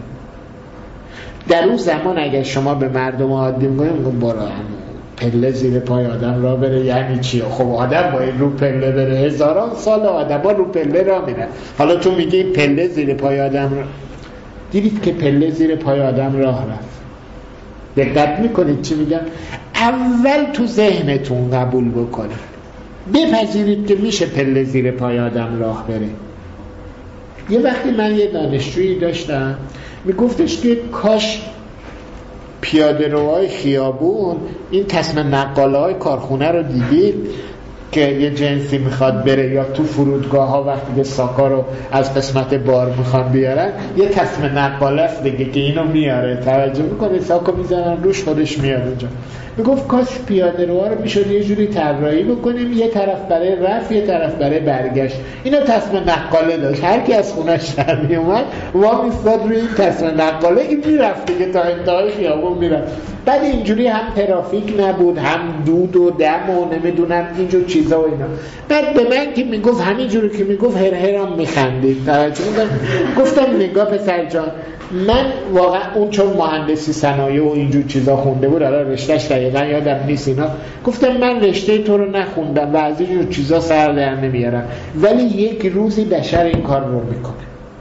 در اون زمان اگر شما به مردم عادی میگن برو پله زیر پای آدم راه بره یعنی چیه؟ خب آدم باید رو پله بره، هزاران سال آدم ها رو پله راه میرن، حالا تو میگی پله زیر پای آدم راه. دیدید که پله زیر پای آدم راه رفت. دقت میکنید چی میگم؟ اول تو ذهنتون قبول بکنید. بپذیرید که میشه پله زیر پای آدم راه بره. یه وقتی من یه دانشجویی داشتم میگفتش که کاش پیاده روهای خیابون این تسمه نقاله های کارخونه رو دیدید که یه جنسی میخواد بره، یا تو فرودگاه ها وقتی که ساکا رو از قسمت بار میخوان بیارن یه تسمه نقاله است دیگه که اینو میاره، توجه میکنه ساکا میزنن روش خودش میاد اونجا. میگفت کاش پیاده روها رو میشد یه جوری طراحی بکنیم یه طرف برای رفت یه طرف برای برگشت. اینا تسمه نقاله داشت، هر کی از خونش در میومد وا میستاد روی این تسمه نقاله، این میرفت دیگه تا انتهای خیابون میرفت. بعد اینجوری هم ترافیک نبود هم دود و دم و نمیدونم اینجور چیزا و اینا. بعد به من که میگفت همینجوری که میگفت هر هرم میخندید. توجه گفتم نگاه پسر جان، من واقعا اون چون مهندسی صنایع و اینجور چیزا خونده بود، الان رشتهش دقیقا یادم نیست اینا، گفتم من رشته تو رو نخوندم و از اینجور چیزا سر در نمیارم، ولی یک روزی بشر این کار رو میکنه.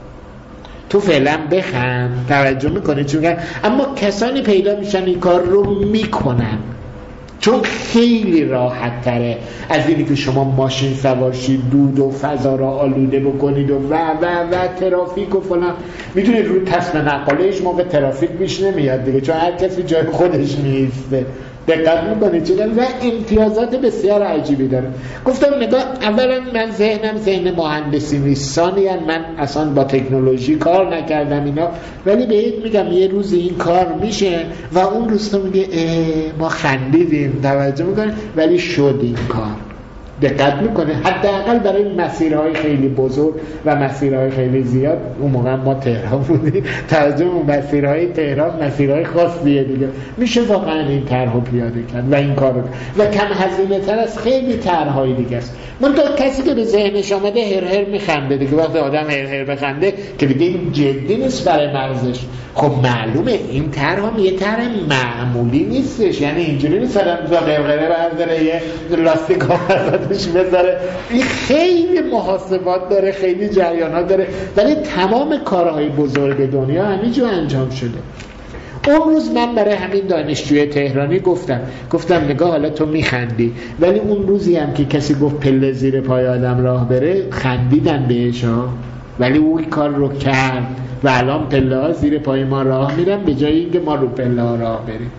تو فعلا بخند، توجه میکنه چون اما کسانی پیدا میشن این کار رو میکنن، چون خیلی راحت تره از اینی که شما ماشین سوارشید دود و فضا را آلوده بکنید و و و و ترافیک و فلان. میدونید روی تسمه نقاله هیچ موقع ترافیک بیش نمیاد دیگه، چون هر کسی جای خودش میسته. دقت میکنید چون و امتیازات بسیار عجیبی داره. گفتم نگاه، اولا من ذهنم ذهن مهندسی نیست، ثانیاً من اصلا با تکنولوژی کار نکردم اینا، ولی بهت میگم یه روز این کار میشه و اون روز تو میگه ما خندیدیم، توجه میکنه، ولی شد این کار. دقت میکنه حداقل برای مسیرهای خیلی بزرگ و مسیرهای خیلی زیاد. اون موقع ما تهران بودیم، توجه اون مسیرهای تهران مسیرهای خاصیه دیگه، میشه واقعا این طرحو پیاده کرد و این کارو و کم هزینه تر از خیلی طرحهای دیگه است. من تا کسی که به ذهنش آمده هر هر میخنده دیگه، وقتی آدم هر هر بخنده که دیگه این جدی نیست برای مغزش. خب معلومه این طرح هم یه طرح معمولی نیستش، یعنی اینجوری نیست آدم قرقره برداره یه لاستیک ازش بذاره، این خیلی محاسبات داره، خیلی جریانات داره، ولی تمام کارهای بزرگ دنیا همینجا انجام شده. اون روز من برای همین دانشجوی تهرانی گفتم گفتم نگاه حالا تو میخندی، ولی اون روزی هم که کسی گفت پله زیر پای آدم راه بره خندیدن بهش ها، ولی او این کار رو کرد و الان پله ها زیر پای ما راه میرن به جای اینکه ما رو پله ها راه بریم.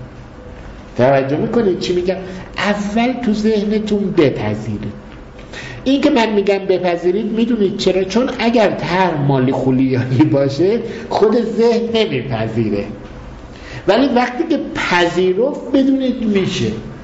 توجه میکنید چی میگم؟ اول تو ذهنتون بپذیرید. این که من میگم بپذیرید میدونید چرا؟ چون اگر طرح مالی خولیایی باشه خود ذهن نمیپذیره، ولی وقتی که پذیرفت بدونید میشه.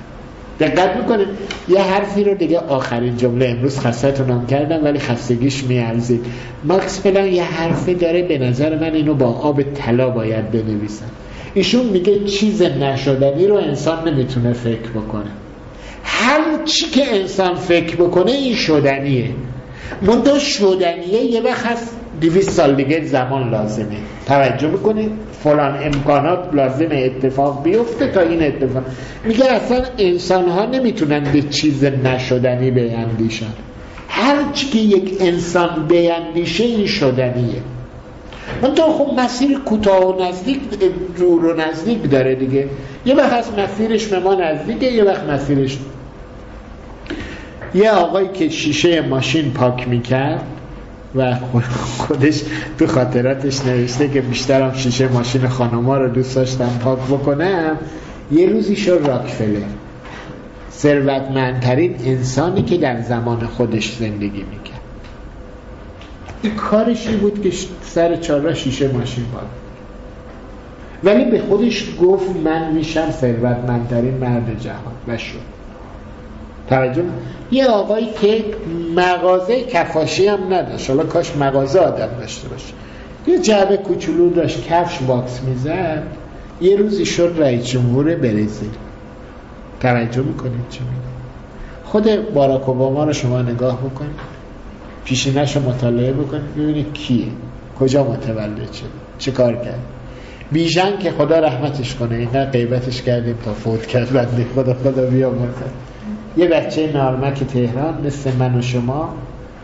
دقت میکنید یه حرفی رو دیگه آخرین جمله امروز خسته‌تونم کردم ولی خستگیش میارزید. ماکس پلان یه حرفی داره، به نظر من اینو با آب طلا باید بنویسم. ایشون میگه چیز نشدنی رو انسان نمیتونه فکر بکنه، هر چی که انسان فکر بکنه این شدنیه. منتها شدنیه یه وقت هست دویست سال دیگه زمان لازمه. توجه بکنید فلان امکانات لازمه اتفاق بیفته تا این اتفاق. میگه اصلا انسان ها نمیتونن به چیز نشدنی بیندیشن، هر چی که یک انسان بیندیشه این شدنیه. منطقه خب مسیر کوتاه و نزدیک دور و نزدیک داره دیگه، یه وقت از مسیرش به ما نزدیکه یه وقت مسیرش. یه آقایی که شیشه ماشین پاک میکرد و خودش تو خاطراتش نوشته که بیشترم شیشه ماشین خانوما رو دوست داشتم پاک بکنم، یه روزی شد راکفلر، ثروتمندترین انسانی که در زمان خودش زندگی میکرد. این کارش این بود که سر چهارراه شیشه ماشین پاک، ولی به خودش گفت من میشم ثروتمندترین مرد جهان و شد. توجه. یه آقایی که مغازه کفاشی هم نداشت، حالا کاش مغازه آدم داشته باشه، یه جعبه کوچولو داشت کفش واکس میزد، یه روزی شد رئیس جمهور برزیل. توجه میکنید چی میگه؟ خود باراک اوباما رو شما نگاه بکنید، پیشینه‌شو مطالعه بکنید ببینید کیه، کجا متولد شد، چه کار کرد. بیژن که خدا رحمتش کنه، اینا غیبتش کردیم تا فوت کرد، بنده خدا خدا بیامرزه. یه بچه نارمک تهران مثل من و شما،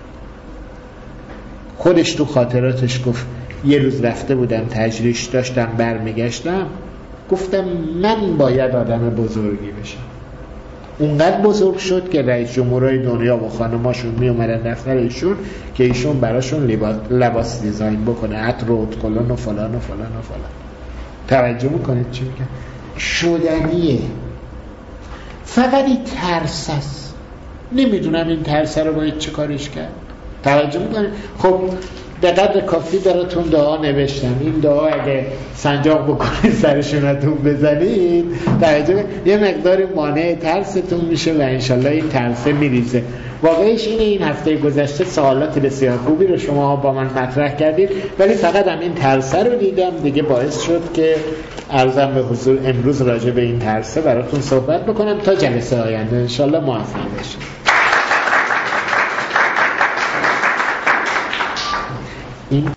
خودش تو خاطراتش گفت یه روز رفته بودم تجریش داشتم برمیگشتم، گفتم من باید آدم بزرگی بشم. اونقدر بزرگ شد که رئیس جمهورهای دنیا و خانماشون می اومدن دفتر ایشون که ایشون براشون لباس, لباس دیزاین بکنه، عطر و کلون و فلان و فلان و فلان. توجه میکنید چی میگن؟ شدنیه. فقط این ترس است. نمیدونم این ترس رو باید چه کارش کرد. توجه میکنید؟ خب به قدر کافی براتون دعا نوشتم. این دعا اگه سنجاق بکنید سرشونتون بزنید توجه یه مقدار مانع ترستون میشه و انشالله این ترسه میریزه. واقعیش اینه این هفته گذشته سوالات بسیار خوبی رو شما با من مطرح کردید، ولی فقط هم این ترسه رو دیدم دیگه باعث شد که عرضم به حضور امروز راجع به این ترسه براتون صحبت بکنم تا جلسه آینده انشالله موفق بشید. این